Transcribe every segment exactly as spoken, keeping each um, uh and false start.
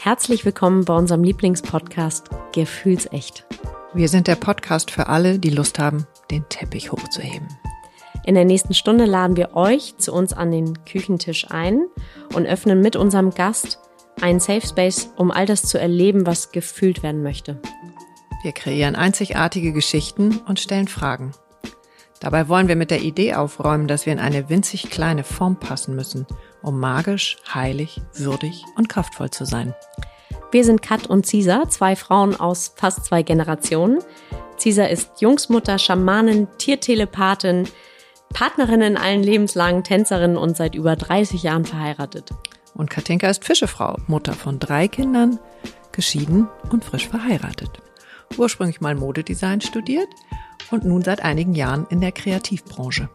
Herzlich willkommen bei unserem Lieblingspodcast Gefühlsecht. Wir sind der Podcast für alle, die Lust haben, den Teppich hochzuheben. In der nächsten Stunde laden wir euch zu uns an den Küchentisch ein und öffnen mit unserem Gast einen Safe Space, um all das zu erleben, was gefühlt werden möchte. Wir kreieren einzigartige Geschichten und stellen Fragen. Dabei wollen wir mit der Idee aufräumen, dass wir in eine winzig kleine Form passen müssen, um magisch, heilig, würdig und kraftvoll zu sein. Wir sind Kat und Cisa, zwei Frauen aus fast zwei Generationen. Cisa ist Jungsmutter, Schamanin, Tiertelepathin, Partnerin in allen Lebenslangen, Tänzerin und seit über dreißig Jahren verheiratet. Und Katinka ist Fischefrau, Mutter von drei Kindern, geschieden und frisch verheiratet. Ursprünglich mal Modedesign studiert und nun seit einigen Jahren in der Kreativbranche.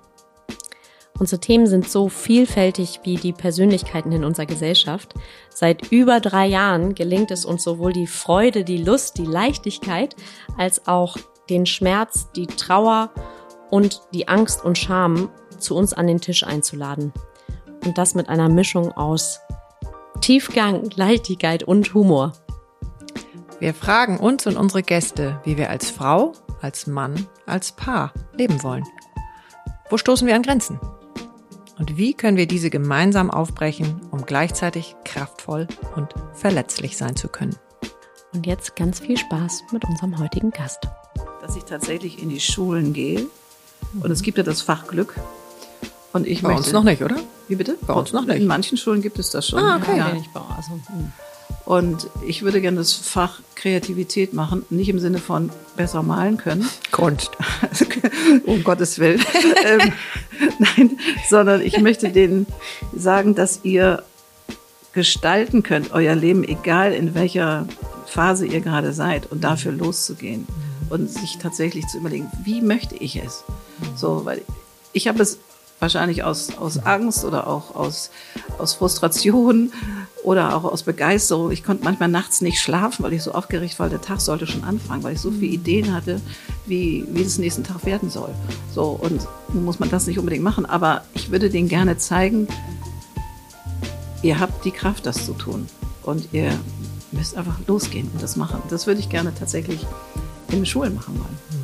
Unsere Themen sind so vielfältig wie die Persönlichkeiten in unserer Gesellschaft. Seit über drei Jahren gelingt es uns sowohl die Freude, die Lust, die Leichtigkeit, als auch den Schmerz, die Trauer und die Angst und Scham zu uns an den Tisch einzuladen. Und das mit einer Mischung aus Tiefgang, Leichtigkeit und Humor. Wir fragen uns und unsere Gäste, wie wir als Frau, als Mann, als Paar leben wollen. Wo stoßen wir an Grenzen? Und wie können wir diese gemeinsam aufbrechen, um gleichzeitig kraftvoll und verletzlich sein zu können? Und jetzt ganz viel Spaß mit unserem heutigen Gast. Dass ich tatsächlich in die Schulen gehe. Und es gibt ja das Fach Glück. Und ich Bei möchte, uns noch nicht, oder? Wie bitte? Bei uns noch nicht. In manchen Schulen gibt es das schon. Ah, okay. Ja. Ich baue, also, hm. Und ich würde gerne das Fach Kreativität machen, nicht im Sinne von besser malen können. Kunst. Um Gottes Willen. ähm, nein, sondern ich möchte denen sagen, dass ihr gestalten könnt, euer Leben, egal in welcher Phase ihr gerade seid, und dafür loszugehen und sich tatsächlich zu überlegen, wie möchte ich es? So, weil ich habe es wahrscheinlich aus, aus Angst oder auch aus, aus Frustration oder auch aus Begeisterung. Ich konnte manchmal nachts nicht schlafen, weil ich so aufgeregt war, der Tag sollte schon anfangen, weil ich so viele Ideen hatte, wie, wie es nächsten Tag werden soll. So, und nun muss man das nicht unbedingt machen, aber ich würde denen gerne zeigen, ihr habt die Kraft, das zu tun. Und ihr müsst einfach losgehen und das machen. Das würde ich gerne tatsächlich in den Schulen machen wollen.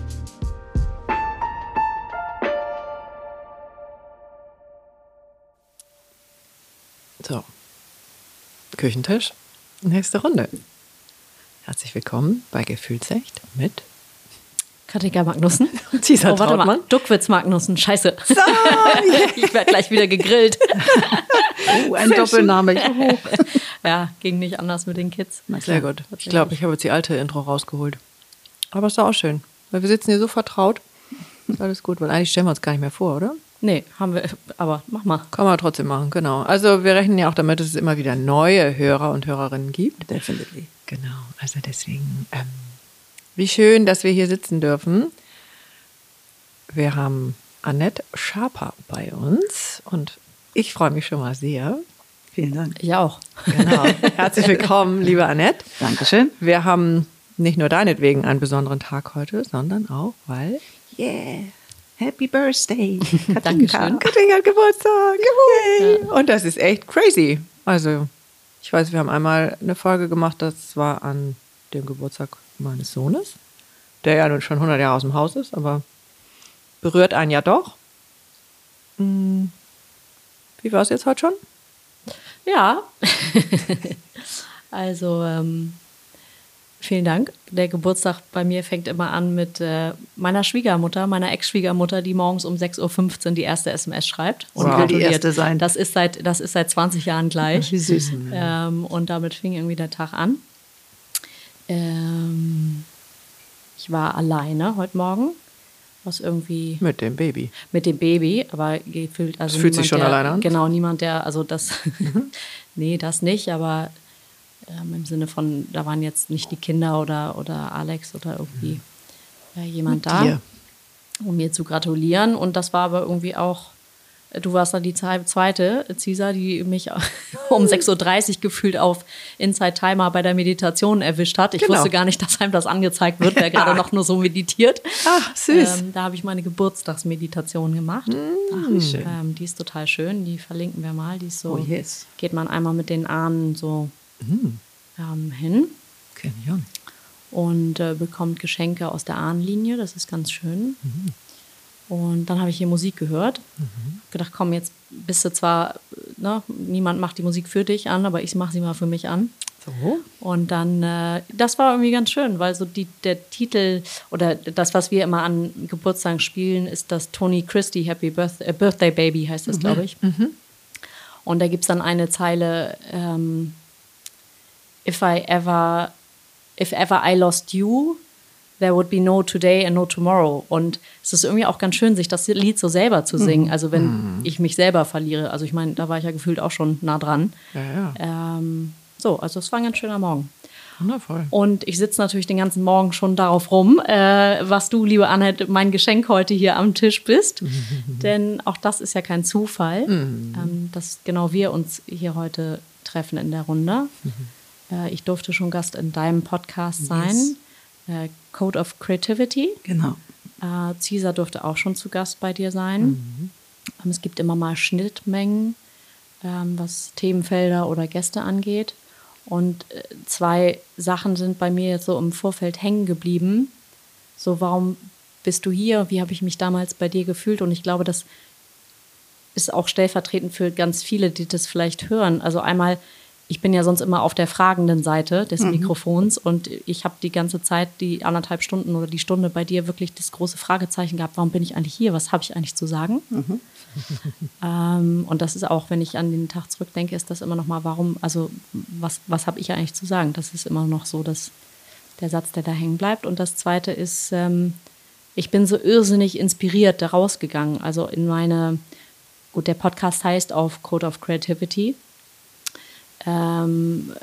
So, Küchentisch, nächste Runde. Herzlich willkommen bei Gefühlsecht mit Katinka Magnussen. Cisa Oh, warte Trautmann. mal. Duckwitz Magnussen. Scheiße. So, yeah. Ich werde gleich wieder gegrillt. Oh, ein Doppelname. Juhu. Ja, ging nicht anders mit den Kids. Sehr gut. Ich glaube, ich habe jetzt die alte Intro rausgeholt. Aber es ist auch schön, weil wir sitzen hier so vertraut. Ist alles gut, weil eigentlich stellen wir uns gar nicht mehr vor, oder? Nee, haben wir, aber mach mal. Kann man trotzdem machen, genau. Also wir rechnen ja auch damit, dass es immer wieder neue Hörer und Hörerinnen gibt. Definitely. Genau, also deswegen, ähm, wie schön, dass wir hier sitzen dürfen. Wir haben Annette Schaper bei uns und ich freue mich schon mal sehr. Vielen Dank. Ich auch. Genau. Herzlich willkommen, liebe Annette. Dankeschön. Wir haben nicht nur deinetwegen einen besonderen Tag heute, sondern auch, weil... Yeah. Happy Birthday. Dankeschön. Katinka hat Geburtstag. Yay. Und das ist echt crazy. Also, ich weiß, wir haben einmal eine Folge gemacht, das war an dem Geburtstag meines Sohnes, der ja nun schon hundert Jahre aus dem Haus ist, aber berührt einen ja doch. Hm. Wie war es jetzt heute schon? Ja. Also, ähm, vielen Dank. Der Geburtstag bei mir fängt immer an mit äh, meiner Schwiegermutter, meiner Ex-Schwiegermutter, die morgens um sechs Uhr fünfzehn die erste S M S schreibt. Und Wow. will die erste sein. Das ist seit, das ist seit zwanzig Jahren gleich. Wie süß. Ähm, und damit fing irgendwie der Tag an. Ähm, ich war alleine heute Morgen, was irgendwie Mit dem Baby. mit dem Baby, aber gefühlt, also Das fühlt sich niemand, schon der, alleine an? Genau, niemand, der, also das, nee, das nicht, aber ähm, im Sinne von, da waren jetzt nicht die Kinder oder, oder Alex oder irgendwie äh, jemand Mit da, dir. um mir zu gratulieren. Und das war aber irgendwie auch, du warst dann die zweite, Cisa, die mich um sechs Uhr dreißig gefühlt auf Inside Timer bei der Meditation erwischt hat. Ich Genau. wusste gar nicht, dass einem das angezeigt wird, wer gerade noch nur so meditiert. Ach, süß. Ähm, da habe ich meine Geburtstagsmeditation gemacht. Ach, wie schön. Ähm, die ist total schön, die verlinken wir mal. Die ist so, Oh yes. geht man einmal mit den Ahnen so ähm, hin. Kenn ich auch nicht. Und äh, bekommt Geschenke aus der Ahnenlinie, das ist ganz schön. Mhm. Und dann habe ich hier Musik gehört. Mhm. Gedacht, komm, jetzt bist du zwar, ne, niemand macht die Musik für dich an, aber ich mache sie mal für mich an. So. Und dann, äh, das war irgendwie ganz schön, weil so die, der Titel oder das, was wir immer an Geburtstagen spielen, ist das Tony Christie Happy Birthday, äh, Birthday Baby heißt das, mhm. glaube ich. Mhm. Und da gibt es dann eine Zeile, ähm, If I ever, if ever I lost you, there would be no today and no tomorrow. Und es ist irgendwie auch ganz schön, sich das Lied so selber zu singen. Also wenn mhm. ich mich selber verliere. Also ich meine, da war ich ja gefühlt auch schon nah dran. Ja, ja. Ähm, so, also es war ein ganz schöner Morgen. Wundervoll. Und ich sitze natürlich den ganzen Morgen schon darauf rum, äh, was du, liebe Annette, mein Geschenk heute hier am Tisch bist. Denn auch das ist ja kein Zufall, mhm. ähm, dass genau wir uns hier heute treffen in der Runde. Mhm. Äh, ich durfte schon Gast in deinem Podcast sein. Yes. Äh, Code of Creativity. Genau. Äh, Cesar durfte auch schon zu Gast bei dir sein. Mhm. Ähm, es gibt immer mal Schnittmengen, ähm, was Themenfelder oder Gäste angeht. Und äh, zwei Sachen sind bei mir jetzt so im Vorfeld hängen geblieben. So, warum bist du hier? Wie habe ich mich damals bei dir gefühlt? Und ich glaube, das ist auch stellvertretend für ganz viele, die das vielleicht hören. Also einmal, ich bin ja sonst immer auf der fragenden Seite des mhm. Mikrofons und ich habe die ganze Zeit, die anderthalb Stunden oder die Stunde bei dir wirklich das große Fragezeichen gehabt, warum bin ich eigentlich hier? Was habe ich eigentlich zu sagen? Mhm. ähm, und das ist auch, wenn ich an den Tag zurückdenke, ist das immer noch mal, warum, also was, was habe ich eigentlich zu sagen? Das ist immer noch so, dass der Satz, der da hängen bleibt. Und das Zweite ist, ähm, ich bin so irrsinnig inspiriert da rausgegangen. Also in meine, gut, der Podcast heißt auf Code of Creativity. Ähm,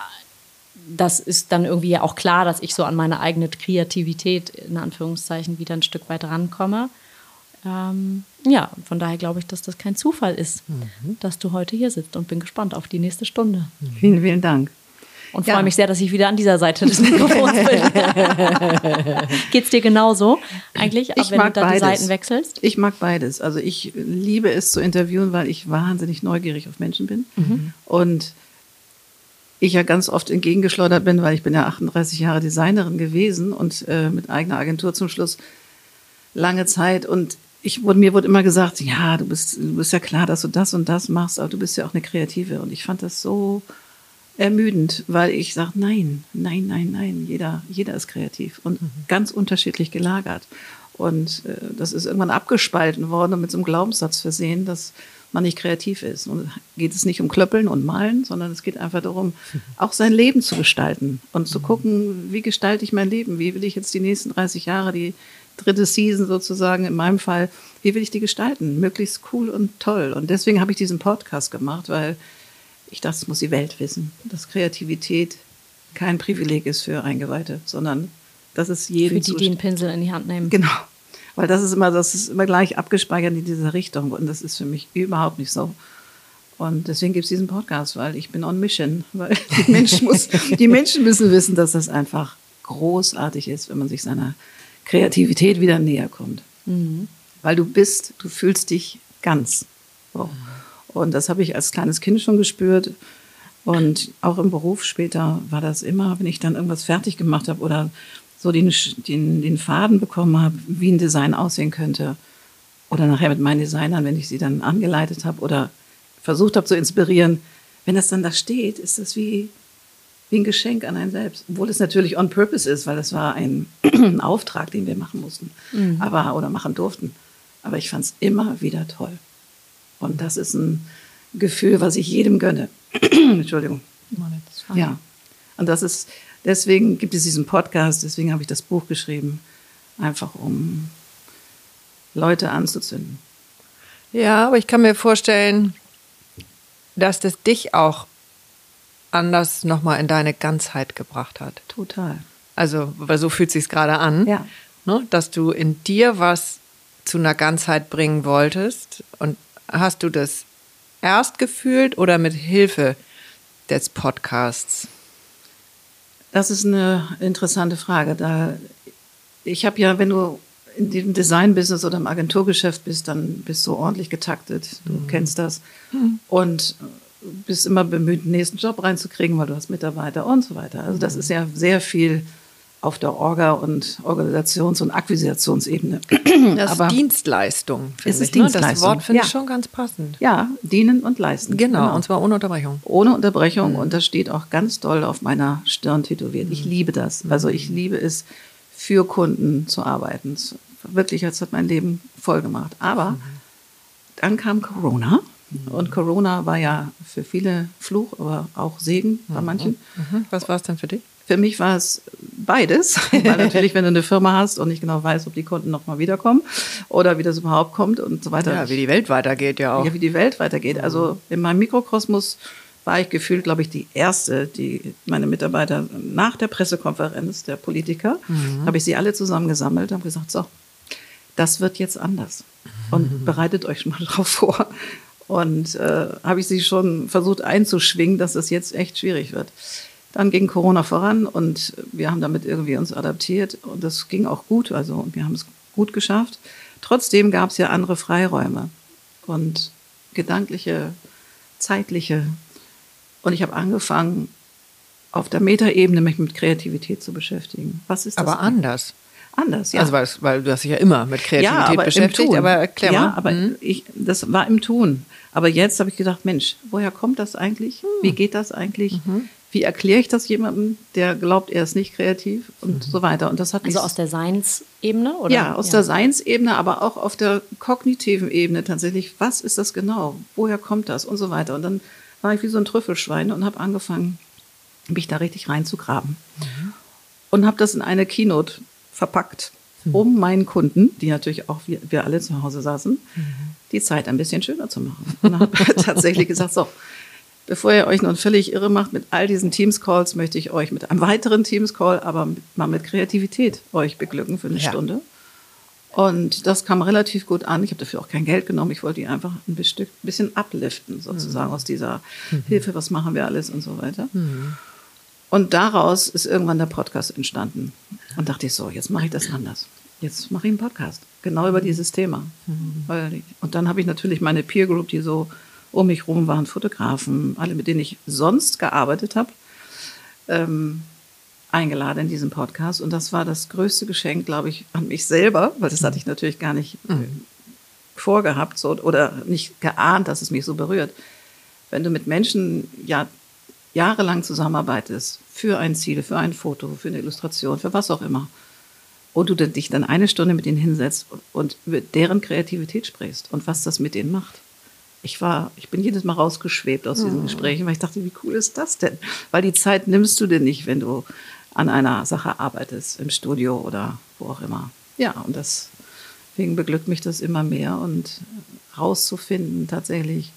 das ist dann irgendwie ja auch klar, dass ich so an meine eigene Kreativität in Anführungszeichen wieder ein Stück weit rankomme. Ähm, ja, von daher glaube ich, dass das kein Zufall ist, mhm. dass du heute hier sitzt und bin gespannt auf die nächste Stunde. Mhm. Vielen, vielen Dank. Und ja. freue mich sehr, dass ich wieder an dieser Seite des Mikrofons bin. Geht's dir genauso eigentlich, ich wenn mag du da beides. die Seiten wechselst? Ich mag beides. Also ich liebe es zu interviewen, weil ich wahnsinnig neugierig auf Menschen bin. Mhm. Und ich ja ganz oft entgegengeschleudert bin, weil ich bin ja achtunddreißig Jahre Designerin gewesen und äh, mit eigener Agentur zum Schluss lange Zeit. Und ich wurde, mir wurde immer gesagt, ja, du bist, du bist ja klar, dass du das und das machst, aber du bist ja auch eine Kreative. Und ich fand das so ermüdend, weil ich sage, nein, nein, nein, nein, jeder, jeder ist kreativ und mhm. ganz unterschiedlich gelagert. Und äh, das ist irgendwann abgespalten worden und mit so einem Glaubenssatz versehen, dass man nicht kreativ ist. Und geht es nicht um Klöppeln und Malen, sondern es geht einfach darum, auch sein Leben zu gestalten und zu gucken, wie gestalte ich mein Leben? Wie will ich jetzt die nächsten dreißig Jahre, die dritte Season sozusagen in meinem Fall, wie will ich die gestalten? Möglichst cool und toll. Und deswegen habe ich diesen Podcast gemacht, weil ich dachte, es muss die Welt wissen, dass Kreativität kein Privileg ist für Eingeweihte, sondern dass es jedem für die, die einen Pinsel in die Hand nehmen. Genau. Weil das ist immer, das ist immer gleich abgespeichert in dieser Richtung. Und das ist für mich überhaupt nicht so. Und deswegen gibt es diesen Podcast, weil ich bin on mission. Weil die Menschen, muss, die Menschen müssen wissen, dass das einfach großartig ist, wenn man sich seiner Kreativität wieder näher kommt. Mhm. Weil du bist, du fühlst dich ganz. So. Und das habe ich als kleines Kind schon gespürt. Und auch im Beruf später war das immer, wenn ich dann irgendwas fertig gemacht habe oder so den, den, den Faden bekommen habe, wie ein Design aussehen könnte. Oder nachher mit meinen Designern, wenn ich sie dann angeleitet habe oder versucht habe zu inspirieren. Wenn das dann da steht, ist das wie, wie ein Geschenk an einen selbst. Obwohl es natürlich on purpose ist, weil das war ein, ein Auftrag, den wir machen mussten. Mhm. Aber, oder machen durften. Aber ich fand es immer wieder toll. Und das ist ein Gefühl, was ich jedem gönne. Entschuldigung. Ja. Und das ist, deswegen gibt es diesen Podcast, deswegen habe ich das Buch geschrieben, einfach um Leute anzuzünden. Ja, aber ich kann mir vorstellen, dass das dich auch anders nochmal in deine Ganzheit gebracht hat. Total. Also, weil so fühlt es sich gerade an, ja. Ne, dass du in dir was zu einer Ganzheit bringen wolltest. Und hast du das erst gefühlt oder mit Hilfe des Podcasts? Das ist eine interessante Frage. Da ich habe ja, wenn du in dem Design-Business oder im Agenturgeschäft bist, dann bist du ordentlich getaktet. Du mhm. kennst das. Mhm. Und bist immer bemüht, den nächsten Job reinzukriegen, weil du hast Mitarbeiter und so weiter. Also das ist ja sehr viel auf der Orga- und Organisations- und Akquisitionsebene. Das Aber ist Dienstleistung. es ist ich, ne? Dienstleistung. Das Wort finde Ja. ich schon ganz passend. Ja, dienen und leisten. Genau, und zwar ohne Unterbrechung. Ohne Unterbrechung. Und das steht auch ganz doll auf meiner Stirn tätowiert. Ich liebe das. Also ich liebe es, für Kunden zu arbeiten. Es- Wirklich, das hat mein Leben voll gemacht. Aber dann kam Corona. Und Corona war ja für viele Fluch, aber auch Segen bei manchen. Mhm. Was war es denn für dich? Für mich war es beides, weil natürlich, wenn du eine Firma hast und nicht genau weißt, ob die Kunden noch mal wiederkommen oder wie das überhaupt kommt und so weiter. Ja, wie die Welt weitergeht ja auch. Ja, wie die Welt weitergeht. Also in meinem Mikrokosmos war ich gefühlt, glaube ich, die Erste, die meine Mitarbeiter nach der Pressekonferenz der Politiker, Mhm. habe ich sie alle zusammengesammelt und gesagt, so, das wird jetzt anders und bereitet euch schon mal drauf vor. Und äh, habe ich sie schon versucht einzuschwingen, dass das jetzt echt schwierig wird. Dann ging Corona voran und wir haben damit irgendwie uns adaptiert und das ging auch gut, also wir haben es gut geschafft. Trotzdem gab es ja andere Freiräume und gedankliche, zeitliche. Und ich habe angefangen, auf der Metaebene mich mit Kreativität zu beschäftigen. Was ist das? Aber anders. Anders, ja. Also weil, weil du hast dich ja immer mit Kreativität aber im beschäftigt, Tun. aber erklär ja, mal. aber Mhm. ich, das war im Tun. Aber jetzt habe ich gedacht, Mensch, woher kommt das eigentlich? Wie geht das eigentlich? Wie erkläre ich das jemandem, der glaubt, er ist nicht kreativ und so weiter? Und das hat mich Also aus der Seinsebene? Oder? ja, aus der Seinsebene, aber auch auf der kognitiven Ebene tatsächlich. Was ist das genau? Woher kommt das? Und so weiter. Und dann war ich wie so ein Trüffelschwein und habe angefangen, mich da richtig reinzugraben. Mhm. Und habe das in eine Keynote verpackt, um meinen Kunden, die natürlich auch wir, wir alle zu Hause saßen, Mhm. die Zeit ein bisschen schöner zu machen. Und habe tatsächlich gesagt, so, bevor ihr euch nun völlig irre macht mit all diesen Teams-Calls, möchte ich euch mit einem weiteren Teams-Call, aber mit, mal mit Kreativität euch beglücken für eine Ja. Stunde. Und das kam relativ gut an. Ich habe dafür auch kein Geld genommen. Ich wollte die einfach ein bisschen upliften, sozusagen, aus dieser Hilfe, was machen wir alles und so weiter. Und daraus ist irgendwann der Podcast entstanden. Und dachte ich so, jetzt mache ich das anders. Jetzt mache ich einen Podcast, genau über dieses Thema. Weil ich, und dann habe ich natürlich meine Peer Group, die so um mich rum waren, Fotografen, alle, mit denen ich sonst gearbeitet habe, ähm, eingeladen in diesen Podcast. Und das war das größte Geschenk, glaube ich, an mich selber, weil das hatte ich natürlich gar nicht äh, vorgehabt so, oder nicht geahnt, dass es mich so berührt. Wenn du mit Menschen ja jahrelang zusammenarbeitest für ein Ziel, für ein Foto, für eine Illustration, für was auch immer, und du dich dann eine Stunde mit ihnen hinsetzt und über deren Kreativität sprichst und was das mit denen macht. Ich war, ich bin jedes Mal rausgeschwebt aus diesen Gesprächen, weil ich dachte, wie cool ist das denn? Weil die Zeit nimmst du dir nicht, wenn du an einer Sache arbeitest, im Studio oder wo auch immer. Ja, und das, deswegen beglückt mich das immer mehr und rauszufinden tatsächlich,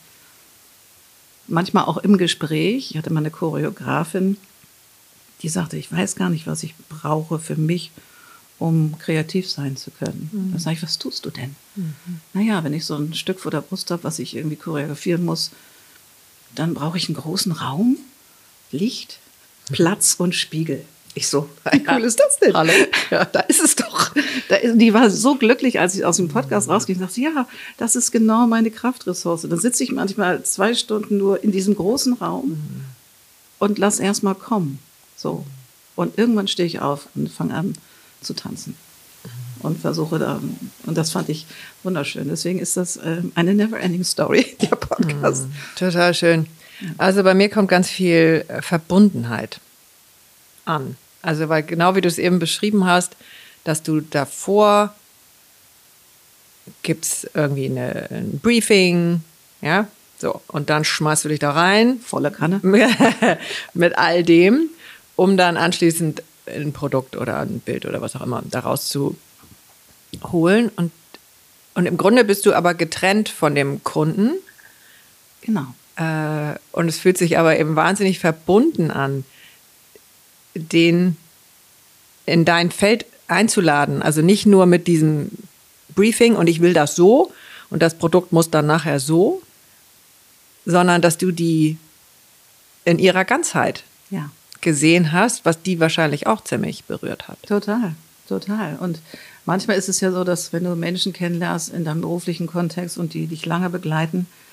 manchmal auch im Gespräch. Ich hatte mal eine Choreografin, die sagte, ich weiß gar nicht, was ich brauche für mich, um kreativ sein zu können. Mhm. Da sage ich, was tust du denn? Mhm. Naja, wenn ich so ein Stück vor der Brust habe, was ich irgendwie choreografieren muss, dann brauche ich einen großen Raum, Licht, Platz und Spiegel. Ich so, wie cool ist das denn? Hallo? Ja, da ist es doch. Da ist, die war so glücklich, als ich aus dem Podcast rausging. Ich dachte, ja, das ist genau meine Kraftressource. Dann sitze ich manchmal zwei Stunden nur in diesem großen Raum mhm. und lass erst mal kommen. So. Und irgendwann stehe ich auf und fange an zu tanzen. Und versuche da, und das fand ich wunderschön. Deswegen ist das äh, eine never-ending Story, der Podcast. Mhm. Total schön. Also bei mir kommt ganz viel Verbundenheit an. Also weil genau wie du es eben beschrieben hast, dass du davor gibt es irgendwie eine, ein Briefing, ja, so, und dann schmeißt du dich da rein. Volle Kanne. Mit all dem, um dann anschließend ein Produkt oder ein Bild oder was auch immer daraus zu holen. Und, und im Grunde bist du aber getrennt von dem Kunden. Genau. Äh, und es fühlt sich aber eben wahnsinnig verbunden an, den in dein Feld einzuladen. Also nicht nur mit diesem Briefing und ich will das so und das Produkt muss dann nachher so, sondern dass du die in ihrer Ganzheit ja. gesehen hast, was die wahrscheinlich auch ziemlich berührt hat. Total, total. Und manchmal ist es ja so, dass wenn du Menschen kennenlernst in deinem beruflichen Kontext und die dich lange begleiten,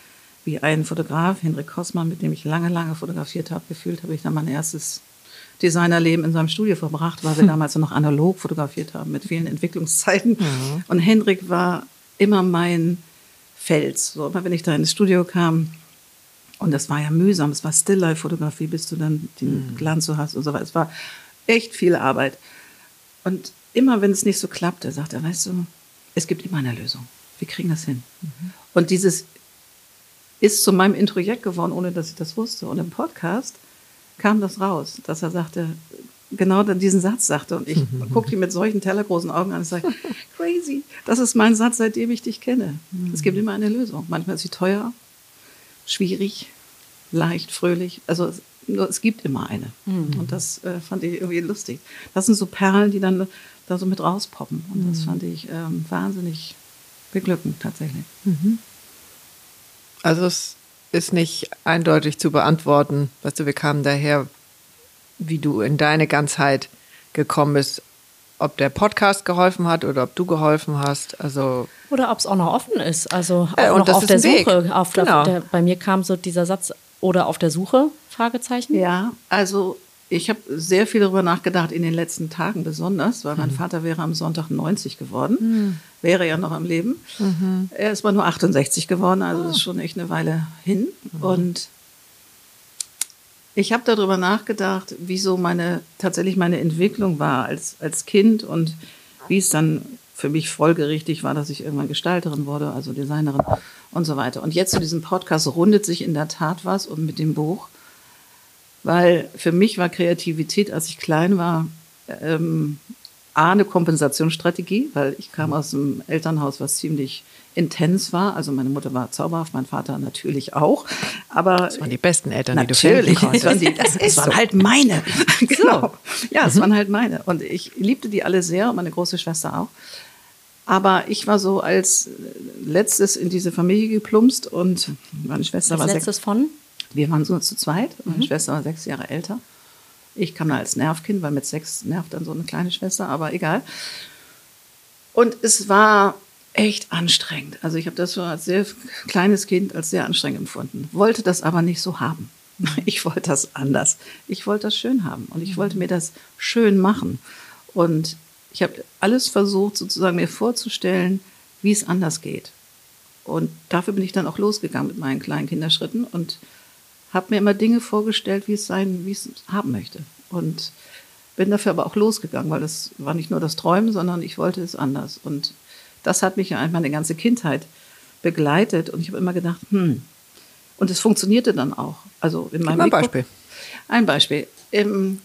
wie ein Fotograf, Hendrik Kossmann, mit dem ich lange, lange fotografiert habe, gefühlt habe ich dann mein erstes Designerleben in seinem Studio verbracht, weil wir hm. damals noch analog fotografiert haben mit vielen Entwicklungszeiten. Mhm. Und Hendrik war immer mein Fels. So, immer wenn ich da ins Studio kam, und das war ja mühsam, es war Still-Life-Fotografie, bis du dann den mhm. Glanz so hast und so weiter. Es war echt viel Arbeit. Und immer, wenn es nicht so klappte, sagt er, weißt du, es gibt immer eine Lösung. Wir kriegen das hin. Mhm. Und dieses ist zu meinem Introjekt geworden, ohne dass ich das wusste. Und im Podcast kam das raus, dass er sagte, genau diesen Satz sagte. Und ich mhm. guckte ihn mit solchen tellergroßen Augen an und sage, crazy, das ist mein Satz, seitdem ich dich kenne. Mhm. Es gibt immer eine Lösung. Manchmal ist sie teuer, schwierig, leicht, fröhlich. Also es, nur, es gibt immer eine. Mhm. Und das äh, fand ich irgendwie lustig. Das sind so Perlen, die dann da so mit rauspoppen. Und mhm. das fand ich ähm, wahnsinnig beglückend tatsächlich. Mhm. Also es ist nicht eindeutig zu beantworten. Weißt du, wir kamen daher, wie du in deine Ganzheit gekommen bist. Ob der Podcast geholfen hat oder ob du geholfen hast. Also oder ob es auch noch offen ist. Also auch äh, und noch das auf ist der ein Suche. Weg. Auf der, genau. der, bei mir kam so dieser Satz, oder auf der Suche, Fragezeichen. Ja, also ich habe sehr viel darüber nachgedacht in den letzten Tagen besonders, weil mein mhm. Vater wäre am Sonntag neunzig geworden, mhm. wäre ja noch am Leben. Mhm. Er ist mal nur achtundsechzig geworden, also das ist schon echt eine Weile hin. Mhm. Und ich habe darüber nachgedacht, wieso meine, tatsächlich meine Entwicklung war als, als Kind und wie es dann für mich folgerichtig war, dass ich irgendwann Gestalterin wurde, also Designerin und so weiter. Und jetzt zu diesem Podcast rundet sich in der Tat was und mit dem Buch, weil für mich war Kreativität, als ich klein war, ähm, A, eine Kompensationsstrategie, weil ich kam aus einem Elternhaus, was ziemlich intens war. Also meine Mutter war zauberhaft, mein Vater natürlich auch. Aber das waren die besten Eltern, natürlich, die du finden konntest. Das, die, das, das waren so. halt meine. Genau. Ja, es mhm. waren halt meine. Und ich liebte die alle sehr und meine große Schwester auch. Aber ich war so als letztes in diese Familie geplumpst und meine Schwester als war letztes sechs. von? Wir waren so zu zweit. Meine mhm. Schwester war sechs Jahre älter. Ich kam da als Nervkind, weil mit sechs nervt dann so eine kleine Schwester, aber egal. Und es war echt anstrengend. Also ich habe das schon als sehr kleines Kind als sehr anstrengend empfunden. Wollte das aber nicht so haben. Ich wollte das anders. Ich wollte das schön haben und ich wollte mir das schön machen. Und ich habe alles versucht, sozusagen mir vorzustellen, wie es anders geht. Und dafür bin ich dann auch losgegangen mit meinen kleinen Kinderschritten und habe mir immer Dinge vorgestellt, wie es sein, wie es haben möchte. Und bin dafür aber auch losgegangen, weil das war nicht nur das Träumen, sondern ich wollte es anders. Und das hat mich ja eigentlich meine ganze Kindheit begleitet. Und ich habe immer gedacht, hm, und es funktionierte dann auch. Also in meinem Gib mal ein Beispiel. Ein Beispiel. Im,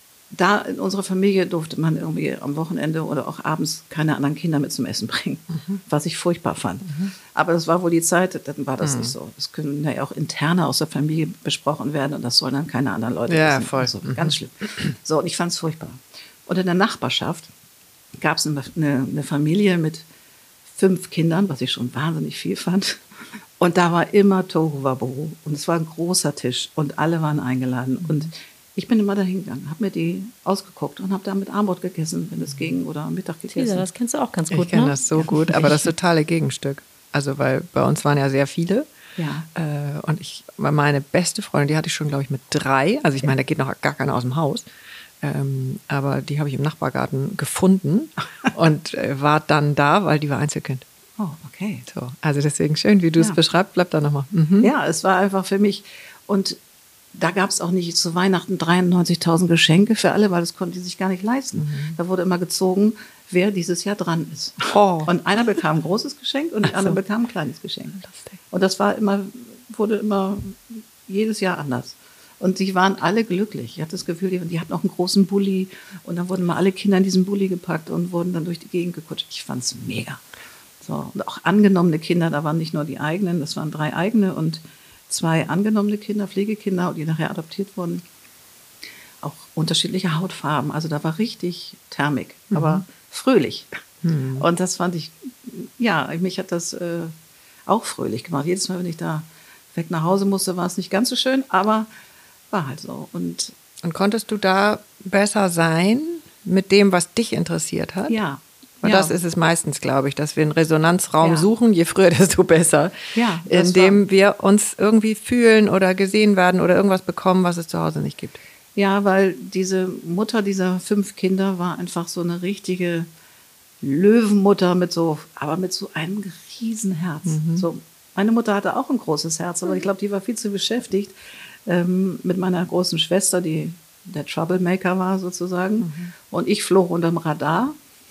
da in unserer Familie durfte man irgendwie am Wochenende oder auch abends keine anderen Kinder mit zum Essen bringen, mhm. was ich furchtbar fand. Mhm. Aber das war wohl die Zeit, dann war das mhm. nicht so. Das können ja auch interne aus der Familie besprochen werden und das sollen dann keine anderen Leute ja, wissen. Voll. Also, mhm. Ganz schlimm. So, und ich fand es furchtbar. Und in der Nachbarschaft gab es eine, eine, eine Familie mit fünf Kindern, was ich schon wahnsinnig viel fand. Und da war immer Tohuwabohu. Und es war ein großer Tisch und alle waren eingeladen. Mhm. Und ich bin immer dahin gegangen, habe mir die ausgeguckt und habe da mit Armbrot gegessen, wenn es ging, oder Mittag gegessen. Lisa, das kennst du auch ganz gut, Ich kenne ne? das so gut, aber das totale Gegenstück. Also, weil bei uns waren ja sehr viele. Ja. Äh, und ich, meine beste Freundin, die hatte ich schon, glaube ich, mit drei. Also ich meine, da geht noch gar keiner aus dem Haus. Ähm, aber die habe ich im Nachbargarten gefunden und äh, war dann da, weil die war Einzelkind. Oh, okay. So, also deswegen schön, wie du es ja. beschreibst, bleibt da nochmal. Mhm. Ja, es war einfach für mich. Und da gab es auch nicht zu Weihnachten dreiundneunzigtausend Geschenke für alle, weil das konnten die sich gar nicht leisten. Mhm. Da wurde immer gezogen, wer dieses Jahr dran ist. Oh. Und einer bekam ein großes Geschenk und die so. andere bekam ein kleines Geschenk. Lustig. Und das war immer, wurde immer jedes Jahr anders. Und sie waren alle glücklich. Ich hatte das Gefühl, die, die hatten auch einen großen Bulli. Und dann wurden mal alle Kinder in diesen Bulli gepackt und wurden dann durch die Gegend gekutscht. Ich fand es mega. So. Und auch angenommene Kinder, da waren nicht nur die eigenen, das waren drei eigene und zwei angenommene Kinder, Pflegekinder, die nachher adoptiert wurden. Auch unterschiedliche Hautfarben. Also da war richtig Thermik, mhm. aber fröhlich. Mhm. Und das fand ich, ja, mich hat das äh, auch fröhlich gemacht. Jedes Mal, wenn ich da weg nach Hause musste, war es nicht ganz so schön, aber war halt so. Und, Und konntest du da besser sein mit dem, was dich interessiert hat? Ja, Und Ja. das ist es meistens, glaube ich, dass wir einen Resonanzraum Ja. suchen, je früher, desto besser. Ja, das in dem wir uns irgendwie fühlen oder gesehen werden oder irgendwas bekommen, was es zu Hause nicht gibt. Ja, weil diese Mutter dieser fünf Kinder war einfach so eine richtige Löwenmutter mit so, aber mit so einem Riesenherz. Mhm. So, meine Mutter hatte auch ein großes Herz, aber ich glaube, die war viel zu beschäftigt ähm, mit meiner großen Schwester, die der Troublemaker war sozusagen. Mhm. Und ich flog unterm Radar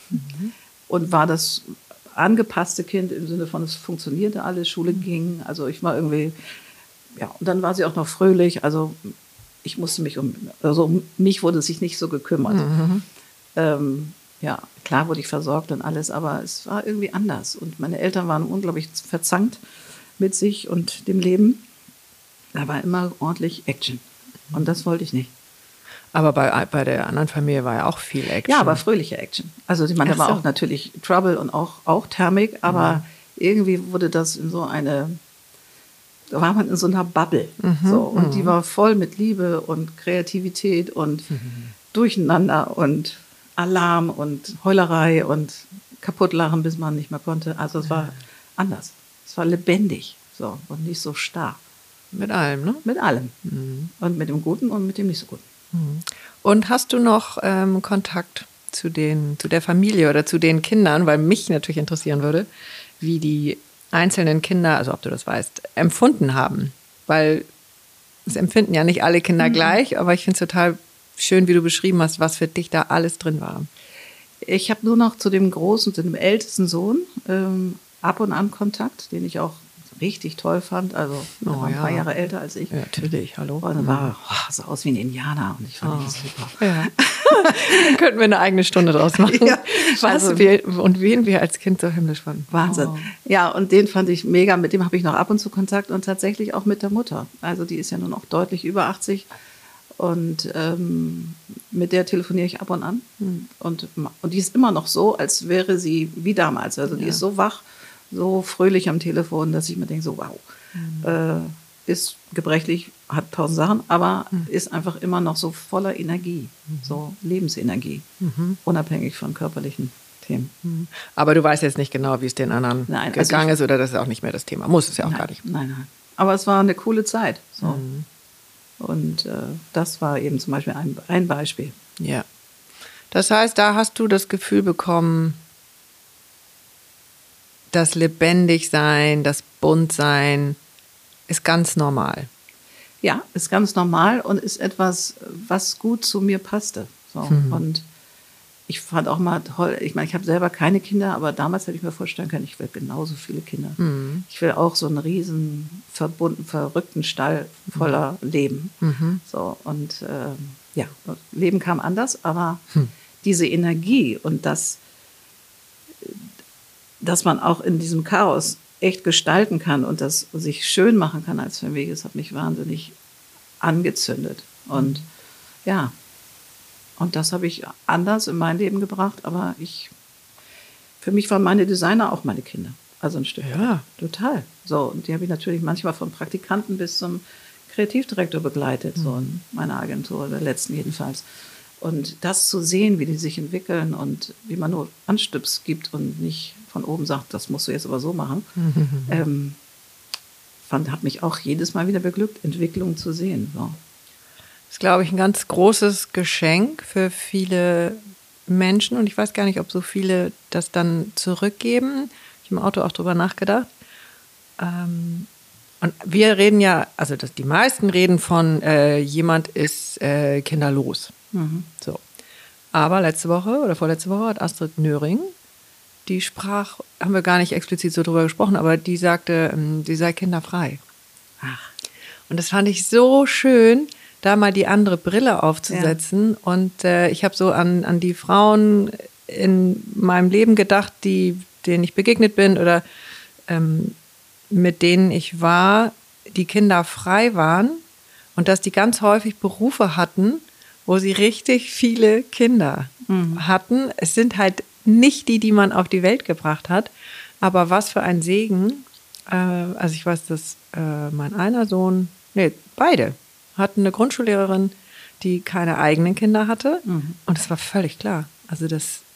und war das angepasste Kind im Sinne von, es funktionierte alles, Schule ging. Also ich war irgendwie, ja, und dann war sie auch noch fröhlich. Also ich musste mich um, also um mich wurde sich nicht so gekümmert. Mhm. Ähm, ja, klar wurde ich versorgt und alles, aber es war irgendwie anders. Und meine Eltern waren unglaublich verzankt mit sich und dem Leben. Da war immer ordentlich Action. Und das wollte ich nicht. Aber bei, bei der anderen Familie war ja auch viel Action. Ja, aber fröhliche Action. Also ich meine, da Ach war so. auch natürlich Trouble und auch, auch Thermik, aber mhm. irgendwie wurde das in so eine, da war man in so einer Bubble. Mhm, so, und mhm. die war voll mit Liebe und Kreativität und mhm. Durcheinander und Alarm und Heulerei und Kaputtlachen, bis man nicht mehr konnte. Also es war anders. Es war lebendig so, und nicht so starr. Mit allem, ne? Mit allem. Mhm. Und mit dem Guten und mit dem nicht so Guten. Und hast du noch ähm, Kontakt zu, den, zu der Familie oder zu den Kindern, weil mich natürlich interessieren würde, wie die einzelnen Kinder, also ob du das weißt, empfunden haben? Weil es empfinden ja nicht alle Kinder mhm. gleich, aber ich finde es total schön, wie du beschrieben hast, was für dich da alles drin war. Ich habe nur noch zu dem großen, zu dem ältesten Sohn ähm, ab und an Kontakt, den ich auch richtig toll fand. Also er Oh, war ein ja. paar Jahre älter als ich. Ja, natürlich, hallo. Und er war, oh, sah aus wie ein Indianer und ich fand Oh. ihn super. Ja. Dann könnten wir eine eigene Stunde draus machen. Ja, was also- wir und wen wir als Kind so himmlisch fanden. Wahnsinn. Oh. Ja, und den fand ich mega. Mit dem habe ich noch ab und zu Kontakt und tatsächlich auch mit der Mutter. Also die ist ja nun auch deutlich über achtzig und ähm, mit der telefoniere ich ab und an. Hm. Und, und die ist immer noch so, als wäre sie wie damals. Also die Ja. ist so wach, so fröhlich am Telefon, dass ich mir denke, so wow, Hm. äh, ist gebrechlich, hat tausend Sachen, aber Hm. ist einfach immer noch so voller Energie, so Lebensenergie, Mhm. unabhängig von körperlichen Themen. Aber du weißt jetzt nicht genau, wie es den anderen Nein, also gegangen ich- ist oder das ist auch nicht mehr das Thema. Muss es ja auch nein, gar nicht. Nein, nein. Aber es war eine coole Zeit. So. Mhm. Und äh, das war eben zum Beispiel ein, ein Beispiel. Ja. Das heißt, da hast du das Gefühl bekommen, das Lebendigsein, das Buntsein ist ganz normal. Ja, ist ganz normal und ist etwas, was gut zu mir passte. So. Mhm. Und ich fand auch mal toll, ich meine, ich habe selber keine Kinder, aber damals hätte ich mir vorstellen können, ich will genauso viele Kinder. Mhm. Ich will auch so einen riesen, verbunden, verrückten Stall voller Leben. Mhm. So, und ähm, ja, Leben kam anders, aber Hm. diese Energie und das, dass man auch in diesem Chaos echt gestalten kann und das sich schön machen kann als Familie, das hat mich wahnsinnig angezündet. Und ja, und das habe ich anders in mein Leben gebracht, aber ich, für mich waren meine Designer auch meine Kinder. Also ein Stück. Ja. Total. So, und die habe ich natürlich manchmal von Praktikanten bis zum Kreativdirektor begleitet, so in meiner Agentur, der letzten jedenfalls. Und das zu sehen, wie die sich entwickeln und wie man nur Anstupс gibt und nicht von oben sagt, das musst du jetzt aber so machen, ähm, fand, hat mich auch jedes Mal wieder beglückt, Entwicklung zu sehen. So. Das ist, glaube ich, ein ganz großes Geschenk für viele Menschen. Und ich weiß gar nicht, ob so viele das dann zurückgeben. Ich habe im Auto auch drüber nachgedacht. Ähm, und wir reden ja, also das, die meisten reden von, äh, jemand ist äh, kinderlos. Mhm. So. Aber letzte Woche oder vorletzte Woche hat Astrid Nöring, die sprach, haben wir gar nicht explizit so drüber gesprochen, aber die sagte, ähm, sie sei kinderfrei. Ach. Und das fand ich so schön, da mal die andere Brille aufzusetzen. Ja. Und äh, ich habe so an, an die Frauen in meinem Leben gedacht, die, denen ich begegnet bin oder ähm, mit denen ich war, die Kinder frei waren und dass die ganz häufig Berufe hatten, wo sie richtig viele Kinder mhm. hatten. Es sind halt nicht die, die man auf die Welt gebracht hat, aber was für ein Segen. Äh, also ich weiß, dass äh, mein einer Sohn, nee, beide hatten eine Grundschullehrerin, die keine eigenen Kinder hatte. Mhm. Und es war völlig klar. Also das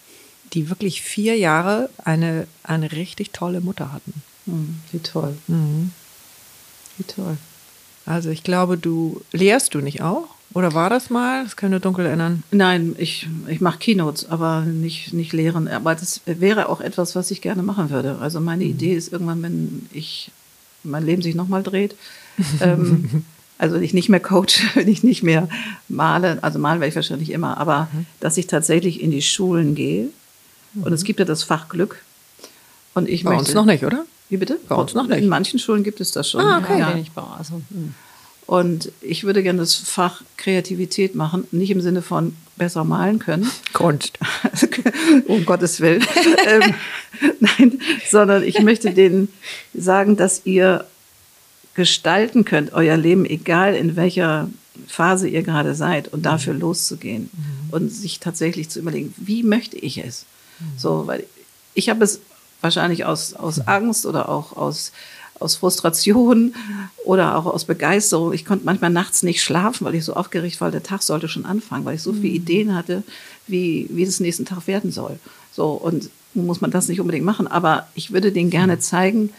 die wirklich vier Jahre eine, eine richtig tolle Mutter hatten. Mhm. Wie toll. Mhm. Wie toll. Also ich glaube, du lehrst du nicht auch? Oder war das mal? Das kann ich nur dunkel erinnern. Nein, ich, ich mache Keynotes, aber nicht, nicht lehren. Aber das wäre auch etwas, was ich gerne machen würde. Also meine mhm. Idee ist irgendwann, wenn ich mein Leben sich nochmal dreht, ähm, also ich nicht mehr coache, wenn ich nicht mehr male, also malen werde ich wahrscheinlich immer, aber mhm. dass ich tatsächlich in die Schulen gehe. Mhm. Und es gibt ja das Fach Glück. Und ich bei möchte, uns noch nicht, oder? Wie bitte? Bei uns noch nicht. In manchen Schulen gibt es das schon. Ah, okay. Ja. Den ich baue. Also, mh. Und ich würde gerne das Fach Kreativität machen, nicht im Sinne von besser malen können. Kunst. Um Gottes Willen. ähm, nein, sondern ich möchte denen sagen, dass ihr gestalten könnt, euer Leben, egal in welcher Phase ihr gerade seid, und dafür mhm. loszugehen mhm. und sich tatsächlich zu überlegen, wie möchte ich es? Mhm. So, weil ich habe es wahrscheinlich aus, aus Angst oder auch aus aus Frustration oder auch aus Begeisterung. Ich konnte manchmal nachts nicht schlafen, weil ich so aufgeregt war, der Tag sollte schon anfangen, weil ich so viele Ideen hatte, wie, wie es nächsten Tag werden soll. So, und nun muss man das nicht unbedingt machen, aber ich würde denen gerne zeigen,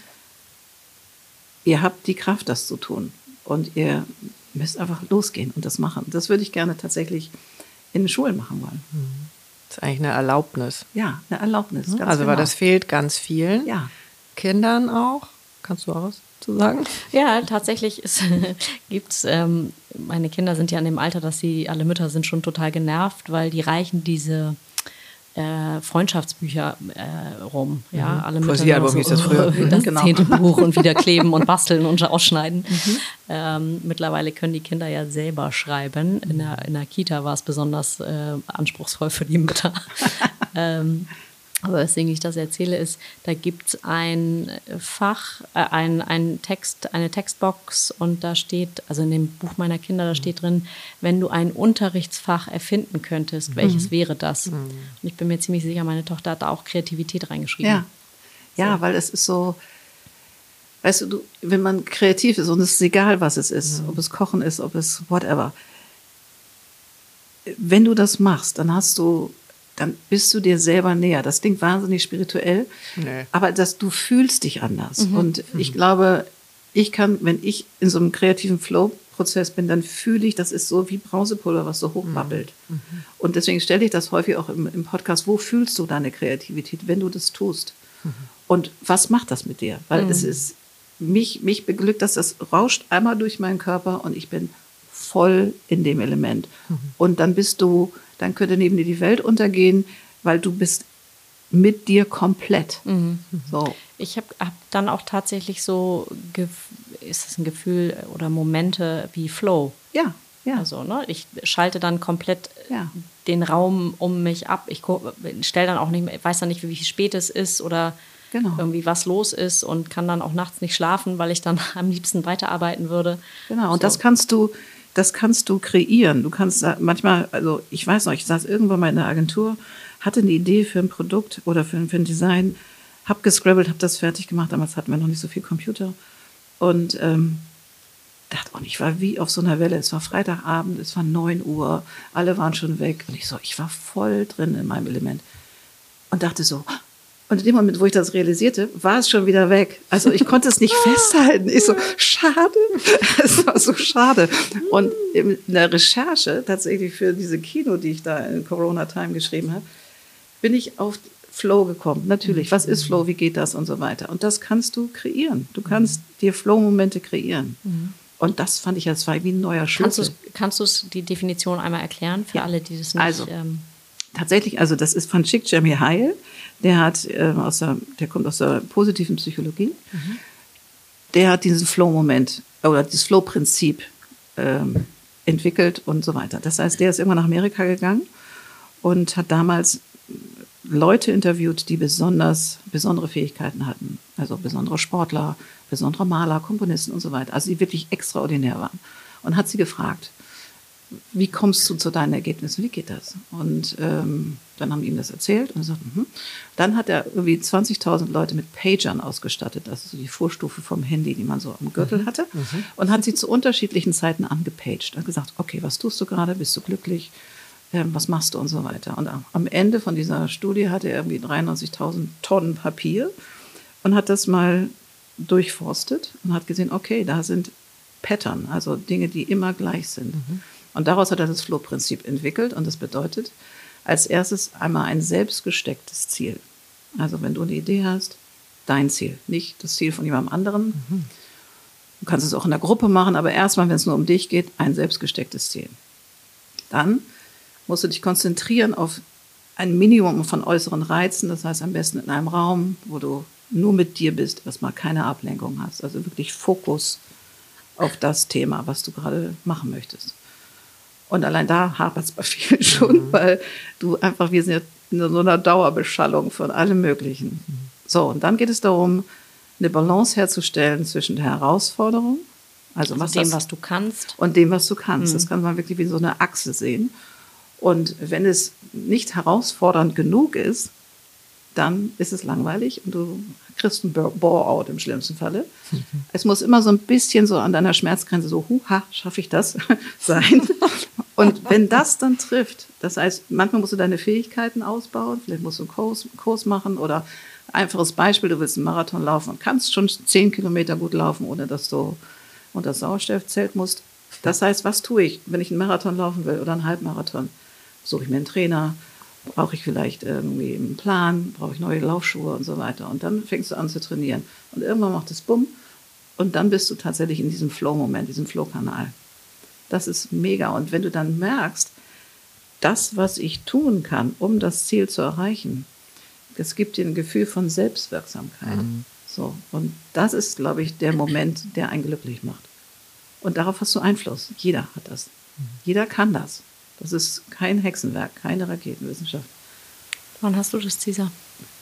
ihr habt die Kraft, das zu tun. Und ihr müsst einfach losgehen und das machen. Das würde ich gerne tatsächlich in den Schulen machen wollen. Das ist eigentlich eine Erlaubnis. Ja, eine Erlaubnis. Ganz also, genau. weil das fehlt ganz vielen ja. Kindern auch. Kannst du auch was zu sagen? Ja, tatsächlich gibt es, ähm, meine Kinder sind ja in dem Alter, dass sie, alle Mütter sind schon total genervt, weil die reichen diese äh, Freundschaftsbücher äh, rum. Ja, mhm. alle Mütter Poesiealbum hieß das früher. Das genau. zehnte Buch und wieder kleben und basteln und ausschneiden. Mhm. Ähm, mittlerweile können die Kinder ja selber schreiben. In der, in der Kita war es besonders äh, anspruchsvoll für die Mütter. ähm, Aber weswegen ich das erzähle, ist, da gibt es ein Fach, äh, ein, ein Text, eine Textbox, und da steht, also in dem Buch meiner Kinder, da steht drin, wenn du ein Unterrichtsfach erfinden könntest, welches mhm. wäre das? Mhm. Und ich bin mir ziemlich sicher, meine Tochter hat da auch Kreativität reingeschrieben. Ja, ja, so. Weil es ist so, weißt du, du, wenn man kreativ ist, und es ist egal, was es ist, mhm. ob es Kochen ist, ob es whatever, wenn du das machst, dann hast du dann bist du dir selber näher. Das klingt wahnsinnig spirituell, nee. aber dass du fühlst dich anders. Mhm. Und ich glaube, ich kann, wenn ich in so einem kreativen Flow-Prozess bin, dann fühle ich, das ist so wie Brausepulver, was so hochbabbelt. Mhm. Und deswegen stelle ich das häufig auch im, im Podcast, wo fühlst du deine Kreativität, wenn du das tust? Mhm. Und was macht das mit dir? Weil mhm. es ist, mich, mich beglückt, dass das rauscht einmal durch meinen Körper und ich bin voll in dem Element. Mhm. Und dann bist du, dann könnte neben dir die Welt untergehen, weil du bist mit dir komplett. Mhm. So. Ich habe hab dann auch tatsächlich so, ist es ein Gefühl oder Momente wie Flow. Ja, ja. Also, ne, ich schalte dann komplett ja. den Raum um mich ab. Ich stelle dann auch nicht mehr, weiß dann nicht, wie spät es ist oder genau. irgendwie was los ist, und kann dann auch nachts nicht schlafen, weil ich dann am liebsten weiterarbeiten würde. Genau, und so. das kannst du Das kannst du kreieren. Du kannst manchmal, also ich weiß noch, ich saß irgendwann mal in der Agentur, hatte eine Idee für ein Produkt oder für ein, für ein Design, hab gescribbelt, hab das fertig gemacht. Damals hatten wir noch nicht so viel Computer. Und ähm, dachte, und ich war wie auf so einer Welle. Es war Freitagabend, es war neun Uhr, alle waren schon weg. Und ich so, ich war voll drin in meinem Element. Und dachte so, und in dem Moment, wo ich das realisierte, war es schon wieder weg. Also ich konnte es nicht festhalten. Ich so, schade. Es war so schade. Und in der Recherche tatsächlich für diese Kino, die ich da in Corona-Time geschrieben habe, bin ich auf Flow gekommen. Natürlich, was ist Flow, wie geht das und so weiter. Und das kannst du kreieren. Du kannst dir Flow-Momente kreieren. Mhm. Und das fand ich, das war wie ein neuer Schlüssel. Kannst du die Definition einmal erklären für ja. alle, die das nicht... Also, ähm tatsächlich, also das ist von Csikszentmihalyi Heil. Der hat äh, aus der, der kommt aus der positiven Psychologie. Mhm. Der hat diesen Flow-Moment oder dieses Flow-Prinzip ähm, entwickelt und so weiter. Das heißt, der ist irgendwann nach Amerika gegangen und hat damals Leute interviewt, die besonders besondere Fähigkeiten hatten. Also besondere Sportler, besondere Maler, Komponisten und so weiter. Also die wirklich extraordinär waren. Und hat sie gefragt, wie kommst du zu deinen Ergebnissen? Wie geht das? Und ähm, dann haben die ihm das erzählt und er sagt, mhm. Dann hat er irgendwie zwanzigtausend Leute mit Pagern ausgestattet. Das ist so die Vorstufe vom Handy, die man so am Gürtel hatte. Mhm. Und hat sie zu unterschiedlichen Zeiten angepaged. Und gesagt, okay, was tust du gerade? Bist du glücklich? ähm, was machst du und so weiter. Und am Ende von dieser Studie hatte er irgendwie dreiundneunzigtausend Tonnen Papier und hat das mal durchforstet und hat gesehen, okay, da sind Pattern, also Dinge, die immer gleich sind. Mhm. Und daraus hat er das Flow-Prinzip entwickelt und das bedeutet, als erstes einmal ein selbst gestecktes Ziel. Also wenn du eine Idee hast, dein Ziel, nicht das Ziel von jemandem anderen. Mhm. Du kannst es auch in der Gruppe machen, aber erstmal, wenn es nur um dich geht, ein selbst gestecktes Ziel. Dann musst du dich konzentrieren auf ein Minimum von äußeren Reizen, das heißt am besten in einem Raum, wo du nur mit dir bist, erstmal keine Ablenkung hast. Also wirklich Fokus auf das Thema, was du gerade machen möchtest. Und allein da hapert es bei vielen schon, mhm. weil du einfach, wir sind ja in so einer Dauerbeschallung von allem Möglichen. Mhm. So, und dann geht es darum, eine Balance herzustellen zwischen der Herausforderung, also, also was dem, das, was du kannst. Und dem, was du kannst. Mhm. Das kann man wirklich wie so eine Achse sehen. Und wenn es nicht herausfordernd genug ist, dann ist es langweilig und du kriegst einen Bore-out im schlimmsten Falle. Mhm. Es muss immer so ein bisschen so an deiner Schmerzgrenze so, huha, schaffe ich das, sein. Und wenn das dann trifft, das heißt, manchmal musst du deine Fähigkeiten ausbauen, vielleicht musst du einen Kurs, Kurs machen oder einfaches Beispiel, du willst einen Marathon laufen und kannst schon zehn Kilometer gut laufen, ohne dass du unter das Sauerstoffzelt musst. Das heißt, was tue ich, wenn ich einen Marathon laufen will oder einen Halbmarathon? Suche ich mir einen Trainer, brauche ich vielleicht irgendwie einen Plan, brauche ich neue Laufschuhe und so weiter. Und dann fängst du an zu trainieren. Und irgendwann macht es Bumm und dann bist du tatsächlich in diesem Flow-Moment, diesem Flow-Kanal. Das ist mega. Und wenn du dann merkst, das, was ich tun kann, um das Ziel zu erreichen, das gibt dir ein Gefühl von Selbstwirksamkeit. Mhm. So. Und das ist, glaube ich, der Moment, der einen glücklich macht. Und darauf hast du Einfluss. Jeder hat das. Mhm. Jeder kann das. Das ist kein Hexenwerk, keine Raketenwissenschaft. Wann hast du das, Cesar?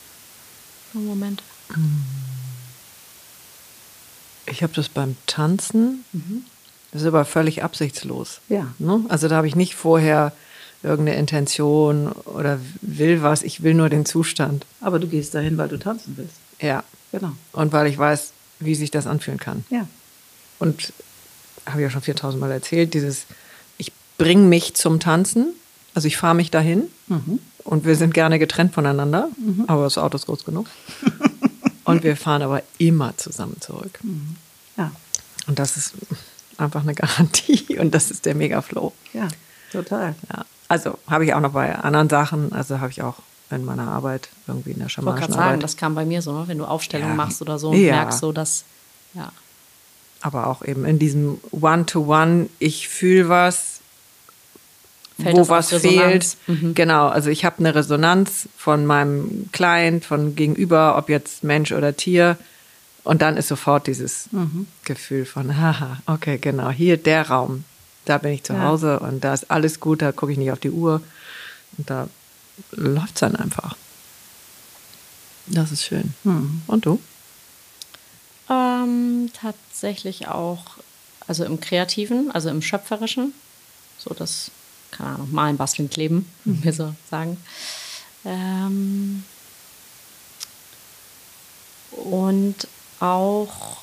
Einen Moment. Ich habe das beim Tanzen. Mhm. Das ist aber völlig absichtslos. Ja. Ne? Also da habe ich nicht vorher irgendeine Intention oder will was. Ich will nur den Zustand. Aber du gehst dahin, weil du tanzen willst. Ja. Genau. Und weil ich weiß, wie sich das anfühlen kann. Ja. Und habe ich ja schon viertausend Mal erzählt, dieses, ich bringe mich zum Tanzen, also ich fahre mich dahin mhm. und wir sind gerne getrennt voneinander, mhm. aber das Auto ist groß genug. Und wir fahren aber immer zusammen zurück. Mhm. Ja. Und das ist einfach eine Garantie und das ist der Megaflow. Ja, total. Ja. Also habe ich auch noch bei anderen Sachen, also habe ich auch in meiner Arbeit irgendwie in der schamanischen Arbeit. Ich wollte gerade sagen, das kam bei mir so, ne? Wenn du Aufstellungen ja. machst oder so und ja. merkst so, dass, ja. Aber auch eben in diesem One-to-One, ich fühle was, Fällt wo was Resonanz? fehlt. Mhm. Genau, also ich habe eine Resonanz von meinem Client, von gegenüber, ob jetzt Mensch oder Tier. Und dann ist sofort dieses mhm. Gefühl von, haha, okay, genau, hier der Raum, da bin ich zu ja. Hause und da ist alles gut, da gucke ich nicht auf die Uhr. Und da läuft es dann einfach. Das ist schön. Mhm. Und du? Ähm, tatsächlich auch, also im Kreativen, also im Schöpferischen, so das, keine Ahnung, malen, basteln, kleben, mhm. wir so sagen. Ähm, und auch,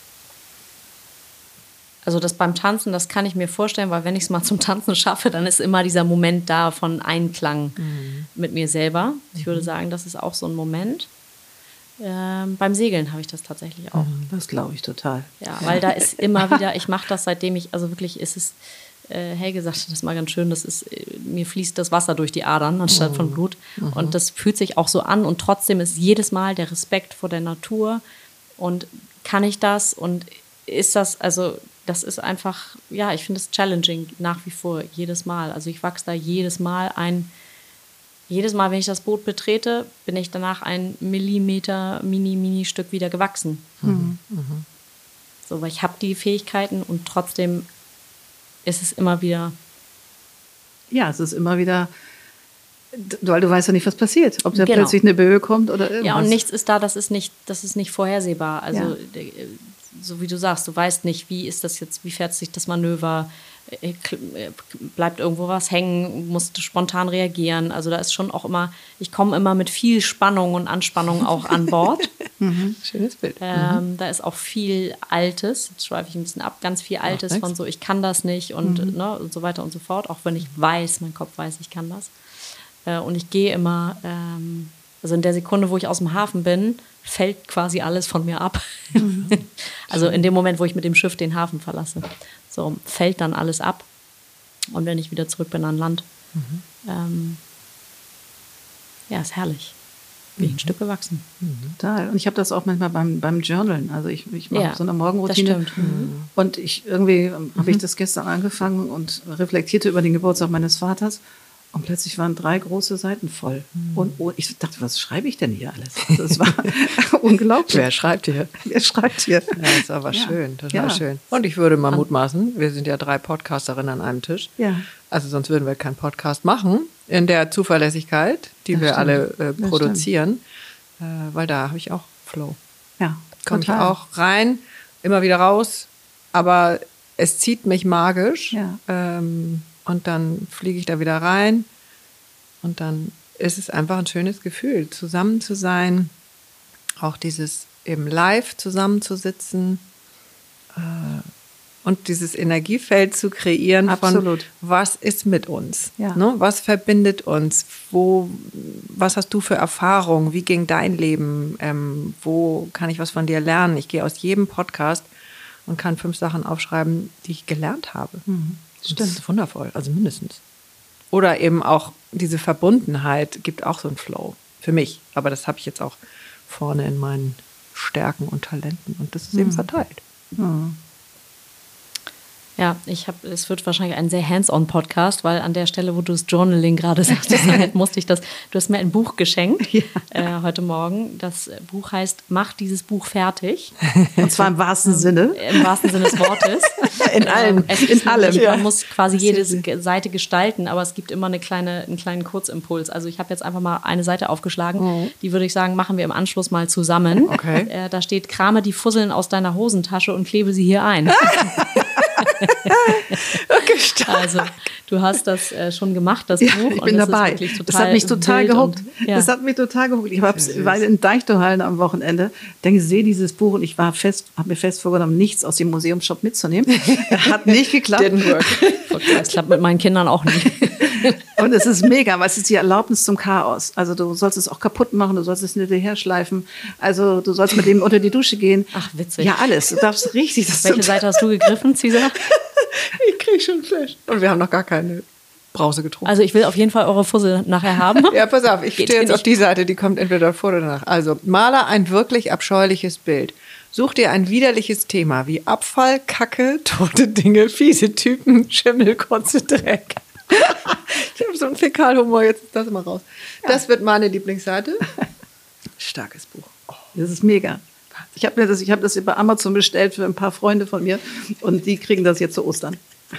also das beim Tanzen, das kann ich mir vorstellen, weil wenn ich es mal zum Tanzen schaffe, dann ist immer dieser Moment da von Einklang mhm. mit mir selber. Ich würde sagen, das ist auch so ein Moment. Ähm, beim Segeln habe ich das tatsächlich auch. Das glaube ich total. Ja, weil da ist immer wieder, ich mache das seitdem ich, also wirklich ist es, äh, Helge sagte das mal ganz schön, das ist, äh, mir fließt das Wasser durch die Adern anstatt oh. von Blut. Mhm. Und das fühlt sich auch so an und trotzdem ist jedes Mal der Respekt vor der Natur und kann ich das und ist das, also das ist einfach, ja, ich finde es challenging nach wie vor, jedes Mal. Also ich wachse da jedes Mal ein, jedes Mal, wenn ich das Boot betrete, bin ich danach ein Millimeter, Mini-Mini-Stück wieder gewachsen. Mhm. Mhm. So, weil ich habe die Fähigkeiten und trotzdem ist es immer wieder... Ja, es ist immer wieder, weil du weißt ja nicht, was passiert. Ob da genau. plötzlich eine Böe kommt oder irgendwas. Ja, und nichts ist da, das ist nicht, das ist nicht vorhersehbar. Also, ja. so wie du sagst, du weißt nicht, wie ist das jetzt, wie fährt sich das Manöver, bleibt irgendwo was hängen, musst spontan reagieren. Also da ist schon auch immer, ich komme immer mit viel Spannung und Anspannung auch an Bord. Mhm. Schönes Bild. Ähm, mhm. Da ist auch viel Altes, jetzt schweife ich ein bisschen ab, ganz viel Altes von so, ich kann das nicht und, mhm. ne, und so weiter und so fort, auch wenn ich weiß, mein Kopf weiß, ich kann das. Äh, und ich gehe immer, ähm, also in der Sekunde, wo ich aus dem Hafen bin, fällt quasi alles von mir ab. Mhm. Also in dem Moment, wo ich mit dem Schiff den Hafen verlasse. So fällt dann alles ab. Und wenn ich wieder zurück bin an Land, mhm. ähm, ja, ist herrlich. Bin ich ein Stück gewachsen. Mhm. Total. Und ich habe das auch manchmal beim, beim Journalen. Also ich, ich mache ja, so eine Morgenroutine. Das stimmt. Mhm. Und ich irgendwie mhm. habe ich das gestern angefangen und reflektierte über den Geburtstag meines Vaters. Und plötzlich waren drei große Seiten voll. Mhm. Und, und ich dachte, was schreibe ich denn hier alles? Das war unglaublich. Wer schreibt hier? Wer schreibt hier? Ja, das ist aber ja. schön, total ja. schön. Und ich würde mal mutmaßen, wir sind ja drei Podcasterinnen an einem Tisch. Ja. Also sonst würden wir keinen Podcast machen in der Zuverlässigkeit, die das wir stimmt. alle äh, produzieren. Äh, weil da habe ich auch Flow. Ja, komme ich auch rein, immer wieder raus. Aber es zieht mich magisch. Ja. Ähm, Und dann fliege ich da wieder rein und dann ist es einfach ein schönes Gefühl, zusammen zu sein, auch dieses eben live zusammenzusitzen äh, und dieses Energiefeld zu kreieren. Absolut. Von was ist mit uns, ja. ne? Was verbindet uns, wo, was hast du für Erfahrungen, wie ging dein Leben, ähm, wo kann ich was von dir lernen? Ich gehe aus jedem Podcast und kann fünf Sachen aufschreiben, die ich gelernt habe. Mhm. Stimmt. Das ist wundervoll, also mindestens. Oder eben auch diese Verbundenheit gibt auch so einen Flow für mich. Aber das habe ich jetzt auch vorne in meinen Stärken und Talenten und das ist mhm. eben verteilt. Mhm. Ja, ich habe, es wird wahrscheinlich ein sehr hands-on-Podcast, weil an der Stelle, wo du das Journaling gerade sagtest, musste ich das, du hast mir ein Buch geschenkt ja. äh, heute Morgen. Das Buch heißt, mach dieses Buch fertig. Und zwar im wahrsten Sinne. Im wahrsten Sinne des Wortes. In allem, ähm, in allem. Man muss quasi jede Seite gestalten, aber es gibt immer eine kleine, einen kleinen Kurzimpuls. Also ich habe jetzt einfach mal eine Seite aufgeschlagen, mhm. die würde ich sagen, machen wir im Anschluss mal zusammen. Okay. Äh, da steht, krame die Fusseln aus deiner Hosentasche und klebe sie hier ein. Okay, also du hast das äh, schon gemacht, das ja, Buch. Ich bin und das dabei. Ist wirklich total das hat mich total gehuckt. Und, ja. Das hat mich total gehuckt. Ich war ja, in Deichtorhallen am Wochenende. Denke, ich sehe dieses Buch und ich war fest, habe mir fest vorgenommen, nichts aus dem Museumsshop mitzunehmen. Hat nicht geklappt. Didn't work. Das klappt mit meinen Kindern auch nicht. Und es ist mega, weil es ist die Erlaubnis zum Chaos. Also du sollst es auch kaputt machen, du sollst es hinterher schleifen. Also du sollst mit dem unter die Dusche gehen. Ach, witzig. Ja, alles. Du darfst richtig. Das Welche Seite hast du gegriffen, Cesar? Ich kriege schon Flash. Und wir haben noch gar keine Brause getrunken. Also ich will auf jeden Fall eure Fussel nachher haben. Ja, pass auf, ich stehe jetzt auf die Seite, die kommt entweder vor oder nach. Also, male ein wirklich abscheuliches Bild. Such dir ein widerliches Thema wie Abfall, Kacke, tote Dinge, fiese Typen, Schimmel, Kotze, Dreck. Ich habe so einen Fäkalhumor, jetzt ist das mal raus. Ja. Das wird meine Lieblingsseite. Starkes Buch. Oh. Das ist mega. Ich habe mir das, ich habe das über Amazon bestellt für ein paar Freunde von mir und die kriegen das jetzt zu Ostern.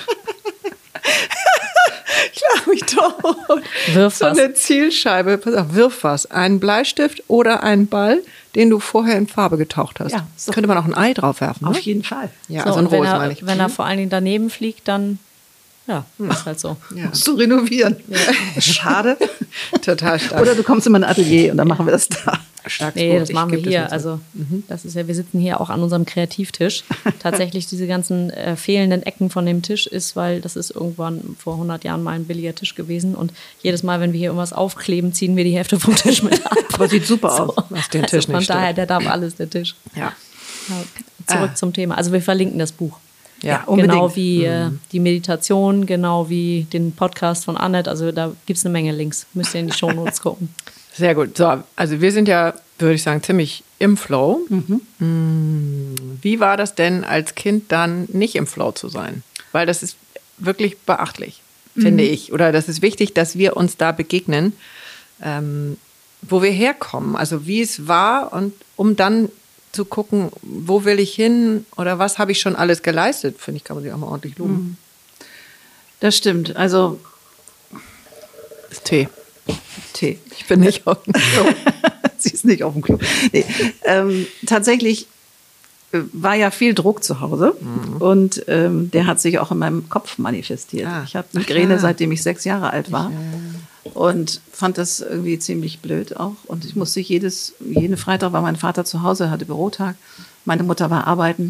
Ich lach mich tot. Wirf so was. eine Zielscheibe. Pass auf, wirf was. Einen Bleistift oder einen Ball, den du vorher in Farbe getaucht hast. Ja, so. Könnte man auch ein Ei drauf werfen. Auf ne? jeden Fall. Ja, so, also ein und wenn rohes er, meine ich. wenn er vor allen Dingen daneben fliegt, dann ja, ist halt so. Ja. Musst du renovieren. Ja. Schade. Total stark. Oder du kommst in mein Atelier und dann machen wir das da. Starkes Nee, Buch. das Ich machen wir geb hier. das Also mhm. das ist ja, wir sitzen hier auch an unserem Kreativtisch. Tatsächlich diese ganzen äh, fehlenden Ecken von dem Tisch ist, weil das ist irgendwann vor hundert Jahren mal ein billiger Tisch gewesen und jedes Mal, wenn wir hier irgendwas aufkleben, ziehen wir die Hälfte vom Tisch mit ab. Aber sieht super so. aus. Was den Also Tisch von nicht daher, stört. der darf alles, der Tisch. Ja. Ja, zurück Ah. zum Thema. Also wir verlinken das Buch. Ja, unbedingt. Genau wie äh, Mhm. die Meditation, genau wie den Podcast von Annette. Also da gibt es eine Menge Links. Müsst ihr in die Shownotes gucken. Sehr gut. So, also wir sind ja, würde ich sagen, ziemlich im Flow. Mhm. Wie war das denn als Kind dann nicht im Flow zu sein? Weil das ist wirklich beachtlich, finde Mhm. ich. Oder das ist wichtig, dass wir uns da begegnen, ähm, wo wir herkommen. Also wie es war und um dann zu gucken, wo will ich hin oder was habe ich schon alles geleistet, finde ich, kann man sich auch mal ordentlich loben. Das stimmt. Also Das ist Tee. Tee. Ich bin nicht auf dem Klo. Sie ist nicht auf dem Klo. Nee. Ähm, tatsächlich war ja viel Druck zu Hause mhm. und ähm, der hat sich auch in meinem Kopf manifestiert. Ah. Ich habe Migräne, seitdem ich sechs Jahre alt war ich, äh... und fand das irgendwie ziemlich blöd auch. Und ich musste jedes, jeden Freitag war mein Vater zu Hause, hatte Bürotag, meine Mutter war arbeiten.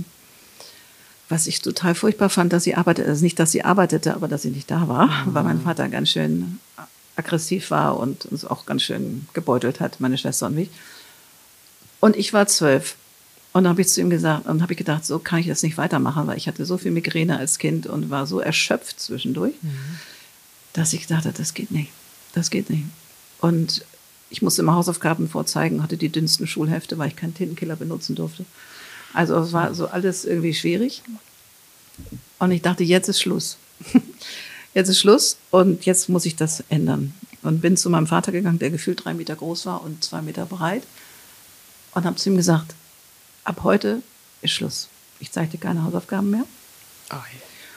Was ich total furchtbar fand, dass sie arbeitete, also nicht, dass sie arbeitete, aber dass sie nicht da war, mhm. weil mein Vater ganz schön aggressiv war und uns auch ganz schön gebeutelt hat, meine Schwester und mich. Und ich war zwölf. Und dann habe ich zu ihm gesagt, und habe ich gedacht, so kann ich das nicht weitermachen, weil ich hatte so viel Migräne als Kind und war so erschöpft zwischendurch, mhm. dass ich dachte, das geht nicht, das geht nicht. Und ich musste immer Hausaufgaben vorzeigen, hatte die dünnsten Schulhefte, weil ich keinen Tintenkiller benutzen durfte. Also es war so alles irgendwie schwierig. Und ich dachte, jetzt ist Schluss. Jetzt ist Schluss und jetzt muss ich das ändern. Und bin zu meinem Vater gegangen, der gefühlt drei Meter groß war und zwei Meter breit. Und habe zu ihm gesagt, ab heute ist Schluss. Ich zeige dir keine Hausaufgaben mehr. Oh, ja.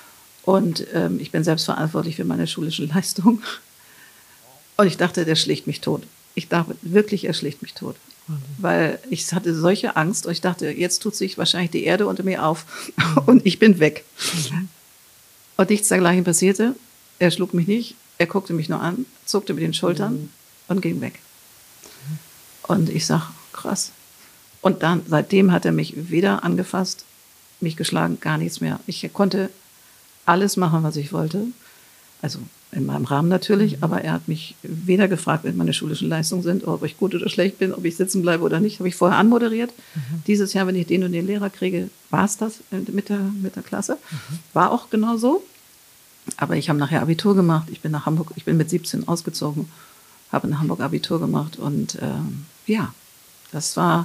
Und ähm, ich bin selbst verantwortlich für meine schulische Leistung. Und ich dachte, der schlägt mich tot. Ich dachte wirklich, er schlägt mich tot. Weil ich hatte solche Angst und ich dachte, jetzt tut sich wahrscheinlich die Erde unter mir auf und ich bin weg. Mhm. Und nichts dergleichen passierte. Er schlug mich nicht, er guckte mich nur an, zuckte mit den Schultern mhm. und ging weg. Mhm. Und ich sag, krass. Und dann, seitdem hat er mich weder angefasst, mich geschlagen, gar nichts mehr. Ich konnte alles machen, was ich wollte. Also in meinem Rahmen natürlich, mhm. aber er hat mich weder gefragt, wenn meine schulischen Leistungen sind, ob ich gut oder schlecht bin, ob ich sitzen bleibe oder nicht. Habe ich vorher anmoderiert. Mhm. Dieses Jahr, wenn ich den und den Lehrer kriege, war es das mit der, mit der Klasse. Mhm. War auch genau so. Aber ich habe nachher Abitur gemacht. Ich bin nach Hamburg, ich bin mit siebzehn ausgezogen, habe in Hamburg Abitur gemacht. Und ähm, ja, das war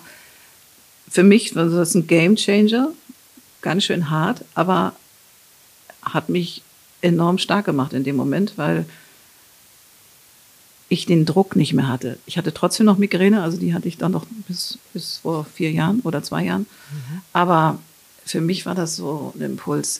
für mich war das ein Gamechanger. Ganz schön hart, aber hat mich enorm stark gemacht in dem Moment, weil ich den Druck nicht mehr hatte. Ich hatte trotzdem noch Migräne, also die hatte ich dann noch bis, bis vor vier Jahren oder zwei Jahren. Mhm. Aber für mich war das so ein Impuls.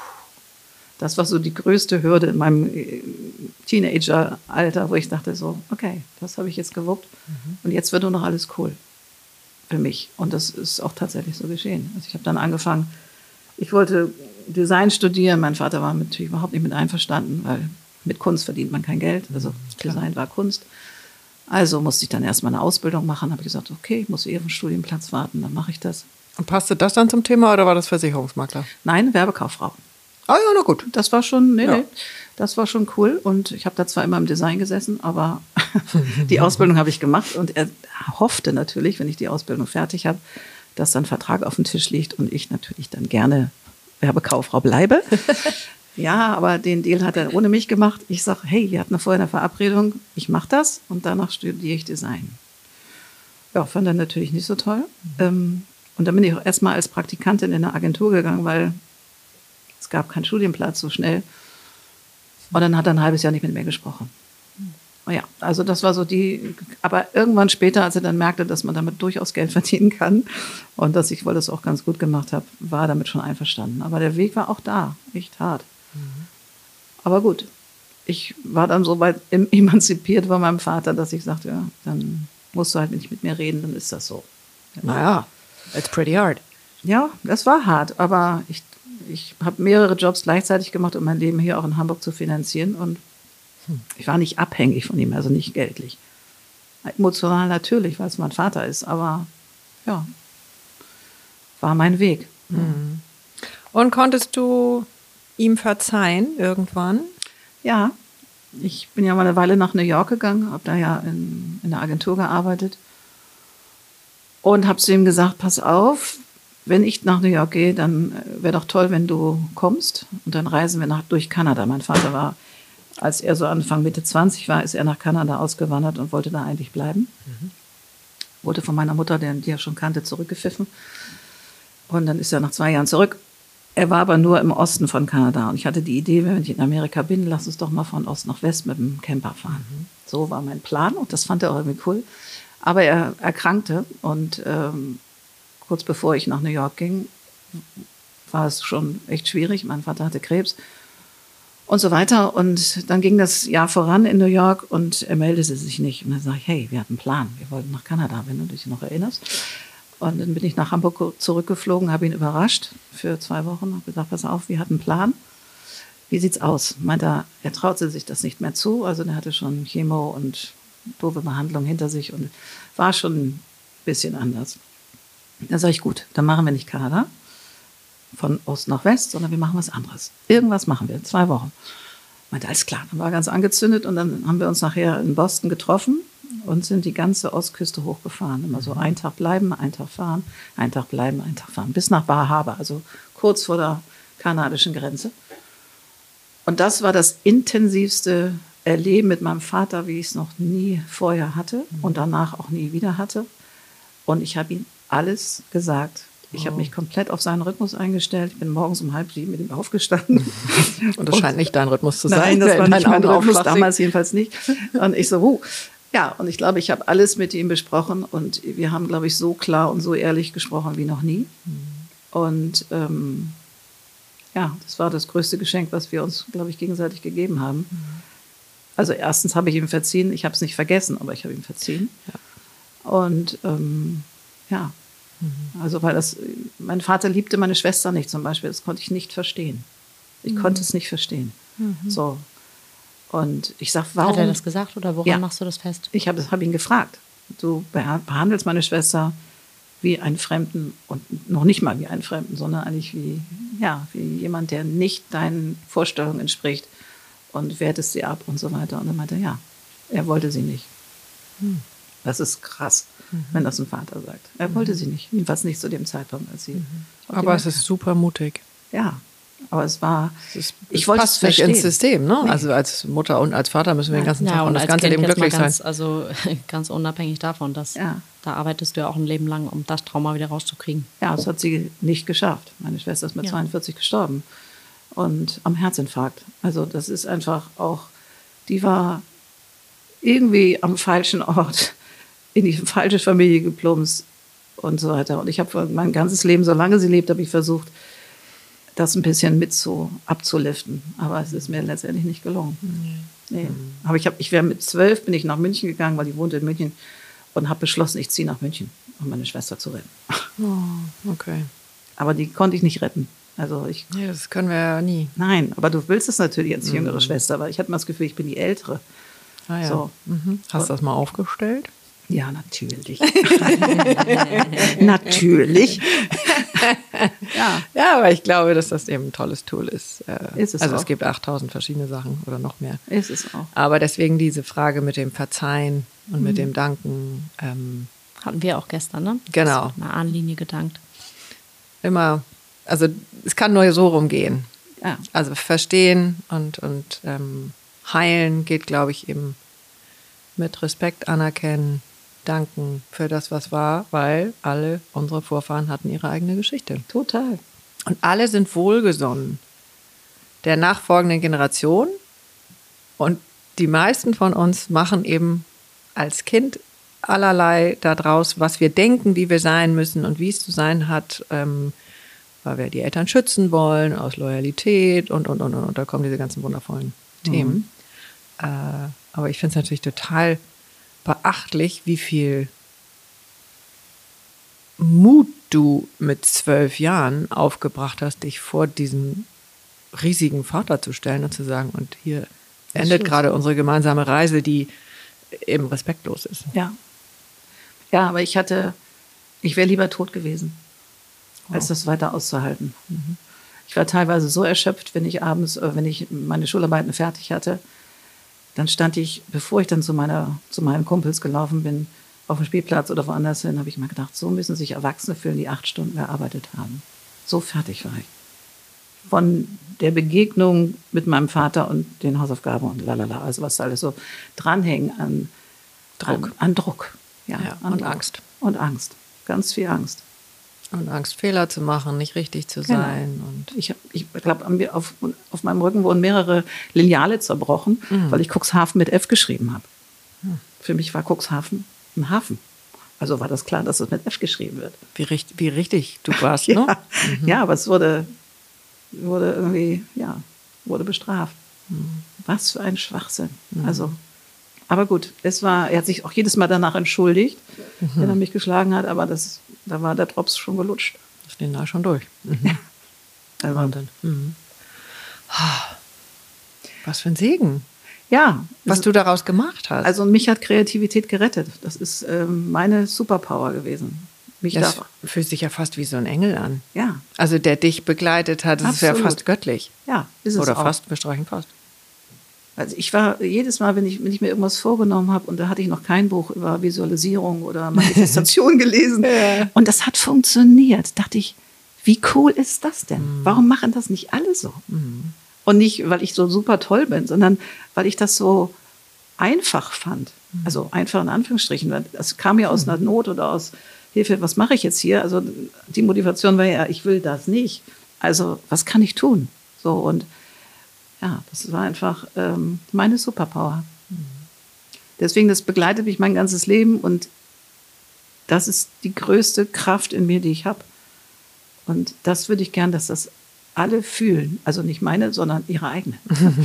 Das war so die größte Hürde in meinem Teenager-Alter, wo ich dachte so, okay, das habe ich jetzt gewuppt mhm. und jetzt wird nur noch alles cool für mich. Und das ist auch tatsächlich so geschehen. Also ich habe dann angefangen, ich wollte Design studieren. Mein Vater war natürlich überhaupt nicht mit einverstanden, weil mit Kunst verdient man kein Geld. Also Klar. Design war Kunst. Also musste ich dann erstmal eine Ausbildung machen. Habe ich gesagt, okay, ich muss eher auf den Studienplatz warten, dann mache ich das. Und passte das dann zum Thema oder war das Versicherungsmakler? Nein, Werbekauffrau. Ah ja, na gut. Das war schon, nee, ja. nee, das war schon cool. Und ich habe da zwar immer im Design gesessen, aber die Ausbildung habe ich gemacht. Und er hoffte natürlich, wenn ich die Ausbildung fertig habe, dass dann ein Vertrag auf dem Tisch liegt und ich natürlich dann gerne Werbekauffrau bleibe. Ja, aber den Deal hat er ohne mich gemacht. Ich sage, hey, wir hatten vorher eine Verabredung, ich mache das und danach studiere ich Design. Ja, fand er natürlich nicht so toll. Mhm. Und dann bin ich auch erstmal als Praktikantin in eine Agentur gegangen, weil es gab keinen Studienplatz so schnell. Und dann hat er ein halbes Jahr nicht mit mir gesprochen. Ja, also das war so die, aber irgendwann später, als er dann merkte, dass man damit durchaus Geld verdienen kann und dass ich wohl das auch ganz gut gemacht habe, war er damit schon einverstanden. Aber der Weg war auch da, echt hart. Mhm. Aber gut, ich war dann so weit emanzipiert von meinem Vater, dass ich sagte, ja, dann musst du halt nicht mit mir reden, dann ist das so. Ja. Naja, it's pretty hard. Ja, das war hart, aber ich, ich habe mehrere Jobs gleichzeitig gemacht, um mein Leben hier auch in Hamburg zu finanzieren und ich war nicht abhängig von ihm, also nicht geldlich. Emotional natürlich, weil es mein Vater ist, aber ja, war mein Weg. Mhm. Und konntest du ihm verzeihen irgendwann? Ja, ich bin ja mal eine Weile nach New York gegangen, habe da ja in, in der Agentur gearbeitet und habe zu ihm gesagt, pass auf, wenn ich nach New York gehe, dann wäre doch toll, wenn du kommst und dann reisen wir nach, durch Kanada. Mein Vater war, als er so Anfang Mitte zwanzig war, ist er nach Kanada ausgewandert und wollte da eigentlich bleiben. Mhm. Wurde von meiner Mutter, die er schon kannte, zurückgepfiffen. Und dann ist er nach zwei Jahren zurück. Er war aber nur im Osten von Kanada. Und ich hatte die Idee, wenn ich in Amerika bin, lass uns doch mal von Ost nach West mit dem Camper fahren. Mhm. So war mein Plan und das fand er auch irgendwie cool. Aber er erkrankte und ähm, kurz bevor ich nach New York ging, war es schon echt schwierig. Mein Vater hatte Krebs. Und so weiter. Und dann ging das Jahr voran in New York und er meldete sich nicht. Und dann sage ich, hey, wir hatten einen Plan. Wir wollten nach Kanada, wenn du dich noch erinnerst. Und dann bin ich nach Hamburg zurückgeflogen, habe ihn überrascht für zwei Wochen. Habe gesagt, pass auf, wir hatten einen Plan. Wie sieht's aus? Meint er, er traute sich das nicht mehr zu. Also er hatte schon Chemo und doofe Behandlung hinter sich und war schon ein bisschen anders. Da sage ich, gut, dann machen wir nicht Kanada von Ost nach West, sondern wir machen was anderes. Irgendwas machen wir, zwei Wochen. Meinte, alles klar, dann war er ganz angezündet und dann haben wir uns nachher in Boston getroffen und sind die ganze Ostküste hochgefahren. Immer so einen Tag bleiben, einen Tag fahren, einen Tag bleiben, einen Tag fahren, bis nach Bar Harbor, also kurz vor der kanadischen Grenze. Und das war das intensivste Erleben mit meinem Vater, wie ich es noch nie vorher hatte und danach auch nie wieder hatte. Und ich habe ihm alles gesagt. Ich habe mich komplett auf seinen Rhythmus eingestellt. Ich bin morgens um halb sieben mit ihm aufgestanden. Und das scheint nicht dein Rhythmus zu sein. Nein, das war nicht mein Rhythmus, Aufschlag damals jedenfalls nicht. Und ich so, huh. Ja, und ich glaube, ich habe alles mit ihm besprochen und wir haben, glaube ich, so klar und so ehrlich gesprochen wie noch nie. Und ähm, ja, das war das größte Geschenk, was wir uns, glaube ich, gegenseitig gegeben haben. Also erstens habe ich ihm verziehen, ich habe es nicht vergessen, aber ich habe ihm verziehen. Ja. Und ähm, ja, mhm. also weil das, mein Vater liebte meine Schwester nicht zum Beispiel, das konnte ich nicht verstehen. Ich mhm. konnte es nicht verstehen. Mhm. So. Und ich sage, warum? Hat er das gesagt oder woran ja. machst du das fest? Ich habe hab ihn gefragt. Du behandelst meine Schwester wie einen Fremden und noch nicht mal wie einen Fremden, sondern eigentlich wie, ja, wie jemand, der nicht deinen Vorstellungen entspricht und wertest sie ab und so weiter. Und er meinte, ja, er wollte sie nicht. Hm. Das ist krass, mhm. wenn das ein Vater sagt. Er mhm. wollte sie nicht, jedenfalls nicht zu dem Zeitpunkt, als sie. Mhm. Aber es ist super mutig. Ja, aber es war, es ist, ich es wollte passt es nicht verstehen. ins System, ne? Nee. Also als Mutter und als Vater müssen wir den ganzen ja, Tag und, und das ganze Leben glücklich ganz, sein. Also ganz unabhängig davon, dass ja. da arbeitest du ja auch ein Leben lang, um das Trauma wieder rauszukriegen. Ja, das hat sie nicht geschafft. Meine Schwester ist mit ja. zweiundvierzig gestorben und am Herzinfarkt. Also das ist einfach auch, die war irgendwie am falschen Ort, in die falsche Familie geplumpst und so weiter. Und ich habe mein ganzes Leben, solange sie lebt, habe ich versucht, das ein bisschen mit so abzuliften. Aber es ist mir letztendlich nicht gelungen. Nee. Nee. Mhm. Aber ich, hab, ich wäre mit zwölf, bin ich nach München gegangen, weil die wohnte in München und habe beschlossen, ich ziehe nach München, um meine Schwester zu retten. Oh, okay. Aber die konnte ich nicht retten. Also ich, ja, das können wir ja nie. Nein, aber du willst es natürlich als jüngere mhm. Schwester, aber ich hatte mal das Gefühl, ich bin die Ältere. Ah, ja. So. Mhm. Hast du das mal aufgestellt? Ja, natürlich. Natürlich. ja. ja, aber ich glaube, dass das eben ein tolles Tool ist. Ist es also auch. Es gibt achttausend verschiedene Sachen oder noch mehr. Ist es auch. Aber deswegen diese Frage mit dem Verzeihen und mhm. mit dem Danken. Ähm, Hatten wir auch gestern, ne? Genau. Eine Ahnenlinie gedankt. Immer, also es kann nur so rumgehen. Ja. Also verstehen und, und ähm, heilen geht, glaube ich, eben mit Respekt anerkennen, danken für das, was war, weil alle unsere Vorfahren hatten ihre eigene Geschichte. Total. Und alle sind wohlgesonnen der nachfolgenden Generation. Und die meisten von uns machen eben als Kind allerlei daraus, was wir denken, wie wir sein müssen und wie es zu sein hat, ähm, weil wir die Eltern schützen wollen, aus Loyalität und, und, und, und. Und da kommen diese ganzen wundervollen mhm. Themen. Äh, aber ich finde es natürlich total beachtlich, wie viel Mut du mit zwölf Jahren aufgebracht hast, dich vor diesem riesigen Vater zu stellen und zu sagen, und hier endet gerade unsere gemeinsame Reise, die eben respektlos ist. Ja. Ja, aber ich hatte, ich wäre lieber tot gewesen, wow. als das weiter auszuhalten. Mhm. Ich war teilweise so erschöpft, wenn ich abends, äh, wenn ich meine Schularbeiten fertig hatte, dann stand ich, bevor ich dann zu, meiner, zu meinen Kumpels gelaufen bin, auf dem Spielplatz oder woanders hin, habe ich mir gedacht, so müssen sich Erwachsene fühlen, die acht Stunden gearbeitet haben. So fertig war ich. Von der Begegnung mit meinem Vater und den Hausaufgaben und lalala, also was da alles so dranhängen an Druck. An, an Druck. Ja, ja, an und Druck. Angst. Und Angst. Ganz viel Angst. Und Angst, Fehler zu machen, nicht richtig zu genau. sein. Und ich ich glaube, auf, auf meinem Rücken wurden mehrere Lineale zerbrochen, mhm. weil ich Cuxhaven mit F geschrieben habe. Mhm. Für mich war Cuxhaven ein Hafen. Also war das klar, dass es mit F geschrieben wird. Wie, richtig, wie richtig du warst, ja. ne? Mhm. Ja, aber es wurde, wurde irgendwie, ja, wurde bestraft. Mhm. Was für ein Schwachsinn. Mhm. Also, aber gut, es war, er hat sich auch jedes Mal danach entschuldigt, mhm. wenn er mich geschlagen hat, aber das, da war der Drops schon gelutscht. Das ist den da schon durch. Mhm. Also, Wahnsinn. Mhm. Was für ein Segen. Ja. Was du daraus gemacht hast. Also mich hat Kreativität gerettet. Das ist ähm, meine Superpower gewesen. Mich das da, fühlt sich ja fast wie so ein Engel an. Ja. Also der dich begleitet hat, das Absolut. ist ja fast göttlich. Ja, ist es Oder auch. fast, wir streichen fast. Also ich war jedes Mal, wenn ich, wenn ich mir irgendwas vorgenommen habe, und da hatte ich noch kein Buch über Visualisierung oder Manifestation gelesen, ja. und das hat funktioniert, dachte ich, wie cool ist das denn? Mhm. Warum machen das nicht alle so? Mhm. Und nicht, weil ich so super toll bin, sondern weil ich das so einfach fand. Mhm. Also einfach in Anführungsstrichen. Das kam ja aus mhm. einer Not oder aus Hilfe, was mache ich jetzt hier? Also die Motivation war ja, ich will das nicht. Also was kann ich tun? So, und ja, das war einfach ähm, meine Superpower. Mhm. Deswegen, das begleitet mich mein ganzes Leben und das ist die größte Kraft in mir, die ich habe. Und das würde ich gern, dass das alle fühlen. Also nicht meine, sondern ihre eigene.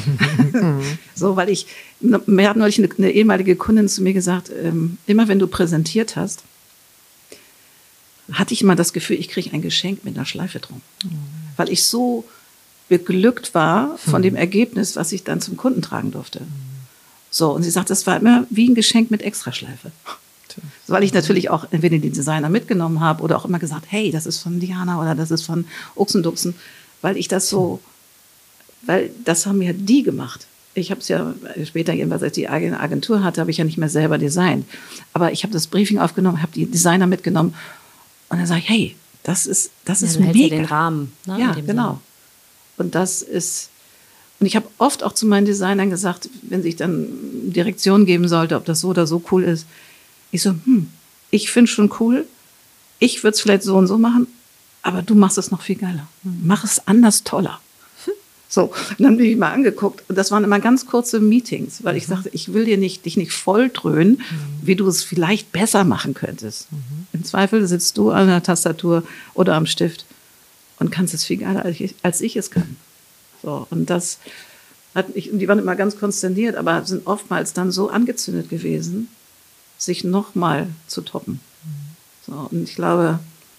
So, weil ich, mir hat neulich eine, eine ehemalige Kundin zu mir gesagt, ähm, immer wenn du präsentiert hast, hatte ich immer das Gefühl, ich kriege ein Geschenk mit einer Schleife drum. Mhm. Weil ich so beglückt war von dem Ergebnis, was ich dann zum Kunden tragen durfte. So, und sie sagt, das war immer wie ein Geschenk mit Extraschleife. So, weil ich natürlich auch entweder den Designer mitgenommen habe oder auch immer gesagt, hey, das ist von Diana oder das ist von Ochsenduchsen, weil ich das so, weil das haben ja die gemacht. Ich habe es ja später, jedenfalls als ich die eigene Agentur hatte, habe ich ja nicht mehr selber designt. Aber ich habe das Briefing aufgenommen, habe die Designer mitgenommen und dann sage ich, hey, das ist, das ja, ist du mega. hältst ja den Rahmen. Ne, ja, genau. Sinne. Und das ist, und ich habe oft auch zu meinen Designern gesagt, wenn sich dann Direktion geben sollte, ob das so oder so cool ist, ich so, hm, ich finde es schon cool, ich würde es vielleicht so und so machen, aber du machst es noch viel geiler. Mach es anders toller. So, und dann bin ich mal angeguckt und das waren immer ganz kurze Meetings, weil ich sagte, ich will dir nicht, dich nicht volldröhnen, wie du es vielleicht besser machen könntest. Im Zweifel sitzt du an der Tastatur oder am Stift und kannst es viel geiler, als ich, als ich es kann. So, und das hat mich, die waren immer ganz konsterniert, aber sind oftmals dann so angezündet gewesen, sich nochmal zu toppen. So, und ich glaube,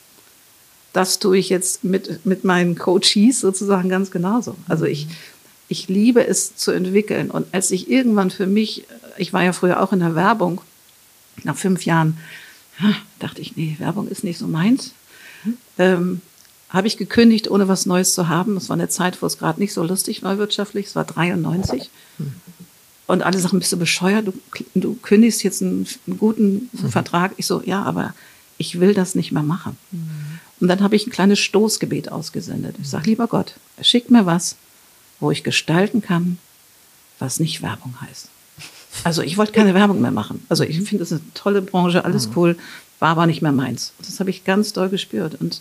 das tue ich jetzt mit, mit meinen Coaches sozusagen ganz genauso. Also ich, ich liebe es zu entwickeln. Und als ich irgendwann für mich, ich war ja früher auch in der Werbung, nach fünf Jahren dachte ich, nee, Werbung ist nicht so meins. Mhm. Ähm, habe ich gekündigt, ohne was Neues zu haben. Das war eine Zeit, wo es gerade nicht so lustig war wirtschaftlich. Es war dreiundneunzig. Mhm. Und alle sagen, bist du bescheuert? Du, du kündigst jetzt einen, einen guten mhm. Vertrag. Ich so, ja, aber ich will das nicht mehr machen. Mhm. Und dann habe ich ein kleines Stoßgebet ausgesendet. Ich sage, lieber Gott, schick mir was, wo ich gestalten kann, was nicht Werbung heißt. Also ich wollte keine Werbung mehr machen. Also ich finde, das ist eine tolle Branche, alles cool, war aber nicht mehr meins. Das habe ich ganz doll gespürt. Und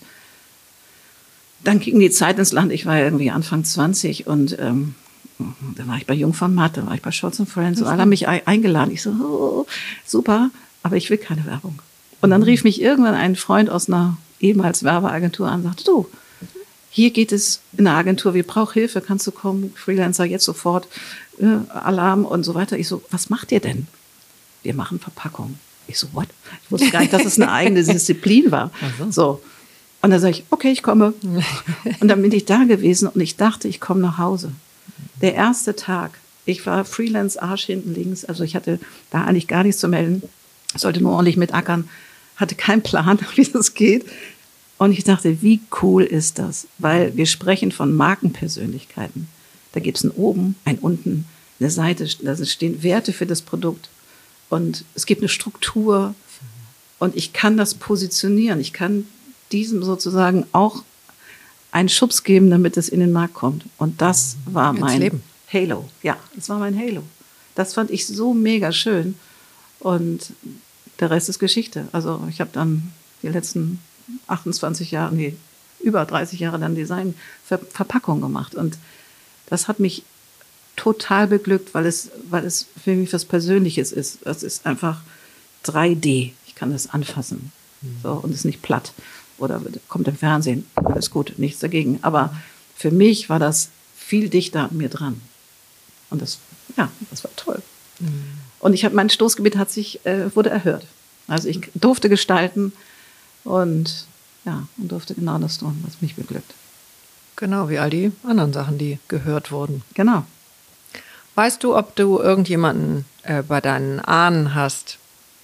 dann ging die Zeit ins Land. Ich war ja irgendwie Anfang zwanzig und ähm, dann war ich bei Jungformat, dann war ich bei Scholz and Friends und alle haben mich eingeladen. Ich so, oh, super, aber ich will keine Werbung. Und dann rief mich irgendwann ein Freund aus einer ehemals Werbeagentur an und sagte, du, hier geht es in der Agentur, wir brauchen Hilfe, kannst du kommen, Freelancer, jetzt sofort, äh, Alarm und so weiter. Ich so, was macht ihr denn? Wir machen Verpackung. Ich so, what? Ich wusste gar nicht, dass es eine eigene Disziplin war. So. so. Und dann sage ich, okay, ich komme. Und dann bin ich da gewesen und ich dachte, ich komme nach Hause. Der erste Tag, ich war Freelance, Arsch hinten links, also ich hatte da eigentlich gar nichts zu melden, sollte nur ordentlich mitackern, hatte keinen Plan, wie das geht. Und ich dachte, wie cool ist das? Weil wir sprechen von Markenpersönlichkeiten. Da gibt es ein Oben, ein Unten, eine Seite, da stehen Werte für das Produkt. Und es gibt eine Struktur. Und ich kann das positionieren. Ich kann diesem sozusagen auch einen Schubs geben, damit es in den Markt kommt. Und das war mein Leben. Halo. Ja, das war mein Halo. Das fand ich so mega schön. Und der Rest ist Geschichte. Also ich habe dann die letzten achtundzwanzig Jahre, nee, über dreißig Jahre dann Design für Verpackung gemacht. Und das hat mich total beglückt, weil es, weil es für mich was Persönliches ist. Es ist einfach drei D. Ich kann das anfassen. So, und es ist nicht platt. Oder kommt im Fernsehen. Alles gut, nichts dagegen. Aber für mich war das viel dichter an mir dran. Und das, ja, das war toll. Mhm. Und ich hab, mein Stoßgebet hat sich, äh, wurde erhört. Also ich durfte gestalten und, ja, und durfte genau das tun, was mich beglückt. Genau, wie all die anderen Sachen, die gehört wurden. Genau. Weißt du, ob du irgendjemanden äh, bei deinen Ahnen hast,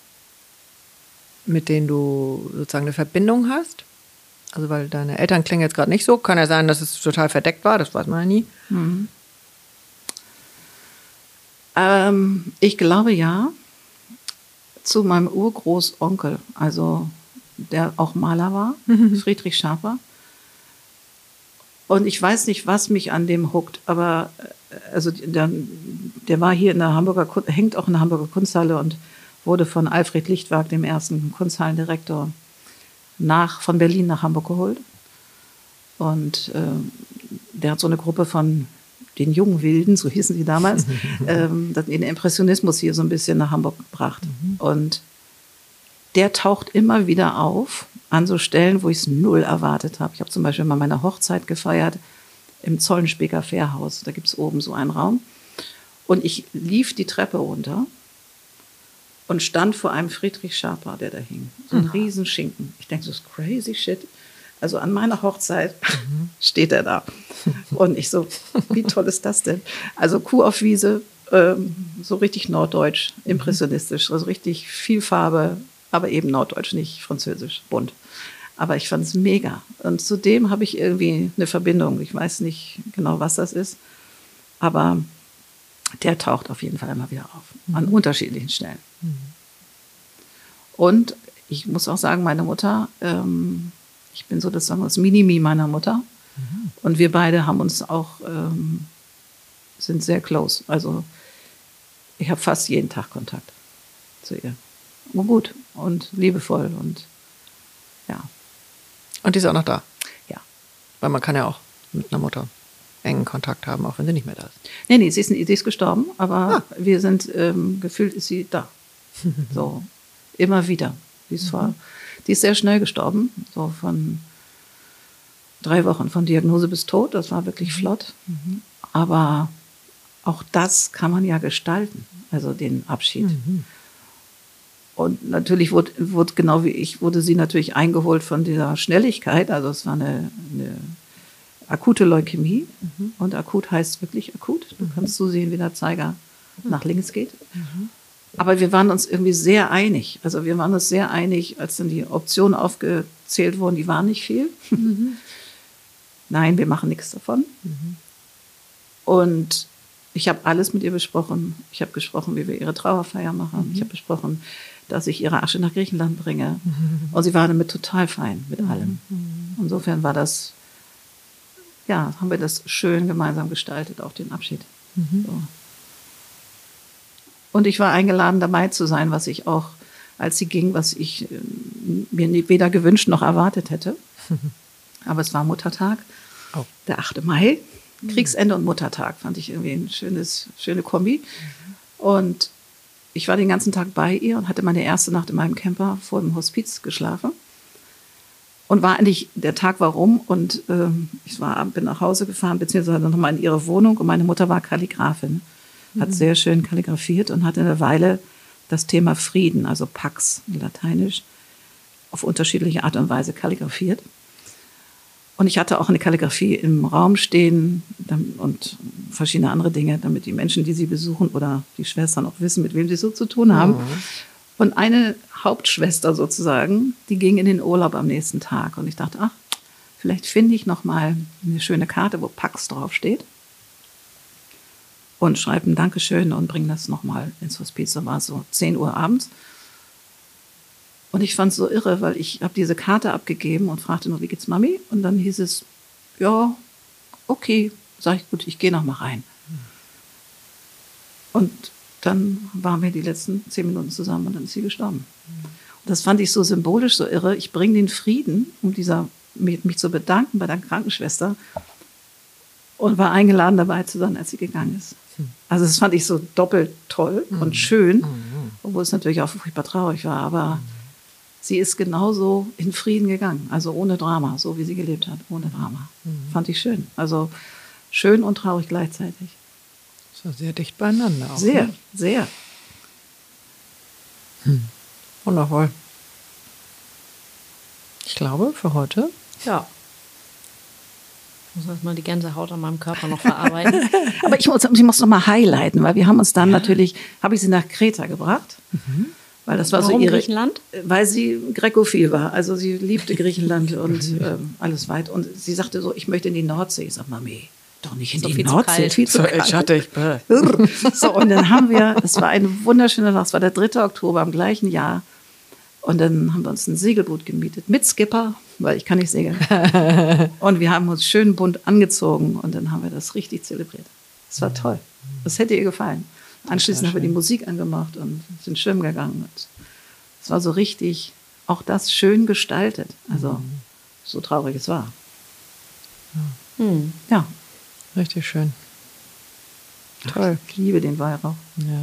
mit denen du sozusagen eine Verbindung hast? Also weil deine Eltern klingen jetzt gerade nicht so. Kann ja sein, dass es total verdeckt war, das weiß man ja nie. Mhm. Ähm, ich glaube ja. Zu meinem Urgroßonkel, also der auch Maler war, mhm. Friedrich Schaper. Und ich weiß nicht, was mich an dem huckt, aber also der, der war hier in der Hamburger, hängt auch in der Hamburger Kunsthalle und wurde von Alfred Lichtwag, dem ersten Kunsthallendirektor, nach, von Berlin nach Hamburg geholt. Und äh, der hat so eine Gruppe von den jungen Wilden, so hießen sie damals, ähm, den Impressionismus hier so ein bisschen nach Hamburg gebracht. Mhm. Und der taucht immer wieder auf an so Stellen, wo ich es null erwartet habe. Ich habe zum Beispiel mal meine Hochzeit gefeiert im Zollenspeker Fährhaus. Da gibt es oben so einen Raum. Und ich lief die Treppe runter und stand vor einem Friedrich Schaper, der da hing. So ein mhm. Riesenschinken. Ich denke, so ist crazy shit. Also an meiner Hochzeit mhm. steht er da. Und ich so, wie toll ist das denn? Also Kuh auf Wiese, ähm, so richtig norddeutsch, impressionistisch, also richtig viel Farbe, aber eben norddeutsch, nicht französisch, bunt. Aber ich fand es mega. Und zudem habe ich irgendwie eine Verbindung. Ich weiß nicht genau, was das ist, aber der taucht auf jeden Fall immer wieder auf, mhm. an unterschiedlichen Stellen. Mhm. Und ich muss auch sagen, meine Mutter, ähm, ich bin so das, sagen wir, das Mini-Me meiner Mutter. Mhm. Und wir beide haben uns auch, ähm, sind sehr close. Also ich habe fast jeden Tag Kontakt zu ihr. Und gut und liebevoll und ja. Und die ist auch noch da? Ja. Weil man kann ja auch mit einer Mutter engen Kontakt haben, auch wenn sie nicht mehr da ist. Nee, nee, sie ist, sie ist gestorben, aber ah. wir sind, ähm, gefühlt ist sie da. So, immer wieder. Die ist, mhm. vor, die ist sehr schnell gestorben, so von drei Wochen von Diagnose bis Tod, das war wirklich flott. Mhm. Aber auch das kann man ja gestalten, also den Abschied. Mhm. Und natürlich wurde, wurde, genau wie ich, wurde sie natürlich eingeholt von dieser Schnelligkeit. Also es war eine, eine akute Leukämie. Mhm. Und akut heißt wirklich akut. Du mhm. kannst so sehen, wie der Zeiger mhm. nach links geht. Mhm. Aber wir waren uns irgendwie sehr einig. Also wir waren uns sehr einig, als dann die Optionen aufgezählt wurden, die waren nicht viel. Mhm. Nein, wir machen nichts davon. Mhm. Und ich habe alles mit ihr besprochen. Ich habe gesprochen, wie wir ihre Trauerfeier machen. Mhm. Ich habe besprochen, dass ich ihre Asche nach Griechenland bringe. Mhm. Und sie war damit total fein, mit mhm. allem. Insofern war das, ja, haben wir das schön gemeinsam gestaltet, auch den Abschied. Mhm. So. Und ich war eingeladen, dabei zu sein, was ich auch, als sie ging, was ich äh, mir weder gewünscht noch erwartet hätte. Mhm. Aber es war Muttertag, oh. der achte Mai. Kriegsende und Muttertag fand ich irgendwie ein schönes, schöne Kombi. Mhm. Und ich war den ganzen Tag bei ihr und hatte meine erste Nacht in meinem Camper vor dem Hospiz geschlafen. Und war eigentlich, der Tag war rum und ähm, ich war, bin nach Hause gefahren, beziehungsweise nochmal in ihre Wohnung. Und meine Mutter war Kalligraphin, mhm. hat sehr schön kalligrafiert und hat eine Weile das Thema Frieden, also Pax, lateinisch, auf unterschiedliche Art und Weise kalligrafiert. Und ich hatte auch eine Kalligrafie im Raum stehen und verschiedene andere Dinge, damit die Menschen, die sie besuchen oder die Schwestern auch wissen, mit wem sie so zu tun haben. Mhm. Und eine Hauptschwester sozusagen, die ging in den Urlaub am nächsten Tag. Und ich dachte, ach, vielleicht finde ich noch mal eine schöne Karte, wo Pax draufsteht. Und schreibe ein Dankeschön und bringe das noch mal ins Hospiz. Da war es so zehn Uhr abends. Und ich fand es so irre, weil ich habe diese Karte abgegeben und fragte nur, wie geht's Mami? Und dann hieß es, ja, okay. Sag ich, gut, ich gehe noch mal rein. Und dann waren wir die letzten zehn Minuten zusammen und dann ist sie gestorben. Und das fand ich so symbolisch, so irre. Ich bringe den Frieden, um dieser, mich, mich zu bedanken bei der Krankenschwester und war eingeladen, dabei zu sein, als sie gegangen ist. Also das fand ich so doppelt toll mhm. und schön, mhm. obwohl es natürlich auch furchtbar traurig war, aber mhm. sie ist genauso in Frieden gegangen, also ohne Drama, so wie sie gelebt hat, ohne Drama. Mhm. Fand ich schön. Also schön und traurig gleichzeitig. So sehr dicht beieinander auch. Sehr, ne? sehr. Hm. Wundervoll. Ich glaube, für heute. Ja. Ich muss erstmal die Gänsehaut an meinem Körper noch verarbeiten. Aber ich muss, ich muss noch mal highlighten, weil wir haben uns dann ja. natürlich, habe ich sie nach Kreta gebracht. Mhm. Weil das war Warum so ihre, Griechenland? Weil sie grecophil war. Also sie liebte Griechenland und ähm, alles weit. Und sie sagte so, ich möchte in die Nordsee. Ich sag, Mami, doch nicht in so die viel Nordsee. Zu viel zu so kalt. schattig. So, und dann haben wir, es war ein wunderschöner Tag, es war der dritte Oktober im gleichen Jahr. Und dann haben wir uns ein Segelboot gemietet mit Skipper, weil ich kann nicht segeln. Und wir haben uns schön bunt angezogen und dann haben wir das richtig zelebriert. Das war toll. Das hätte ihr gefallen. Anschließend haben wir die Musik angemacht und sind schwimmen gegangen. Es war so richtig, auch das schön gestaltet. Also mhm. so traurig es war. Ja. Mhm. Ja. Richtig schön. Toll. Ich liebe den Weihrauch. Ja.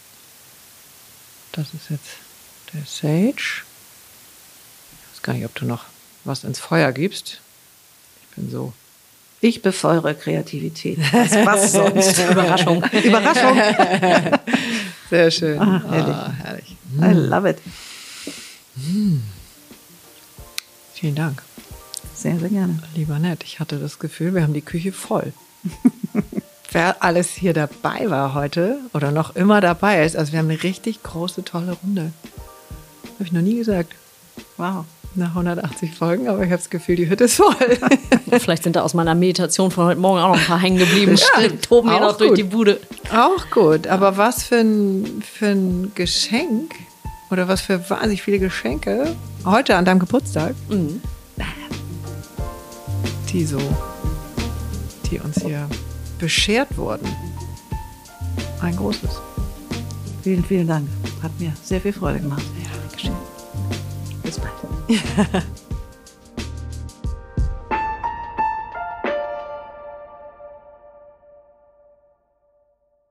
Das ist jetzt der Sage. Ich weiß gar nicht, ob du noch was ins Feuer gibst. Ich bin so. Ich befeuere Kreativität. Was, was sonst? Überraschung. Überraschung. Sehr schön. Ah, herrlich. Ah, herrlich. I love it. Mm. Vielen Dank. Sehr, sehr gerne. Lieber Nett, ich hatte das Gefühl, wir haben die Küche voll. Wer alles hier dabei war heute oder noch immer dabei ist, also wir haben eine richtig große, tolle Runde. Habe ich noch nie gesagt. Wow. Nach hundertachtzig Folgen, aber ich habe das Gefühl, die Hütte ist voll. Vielleicht sind da aus meiner Meditation von heute Morgen auch noch ein paar hängen geblieben. Ja, toben hier noch durch die Bude. Auch gut, aber was für ein, für ein Geschenk oder was für wahnsinnig viele Geschenke heute an deinem Geburtstag, Mhm. die so, die uns hier beschert wurden. Ein großes. Vielen, vielen Dank. Hat mir sehr viel Freude gemacht. Ja, Dankeschön. Bis bald.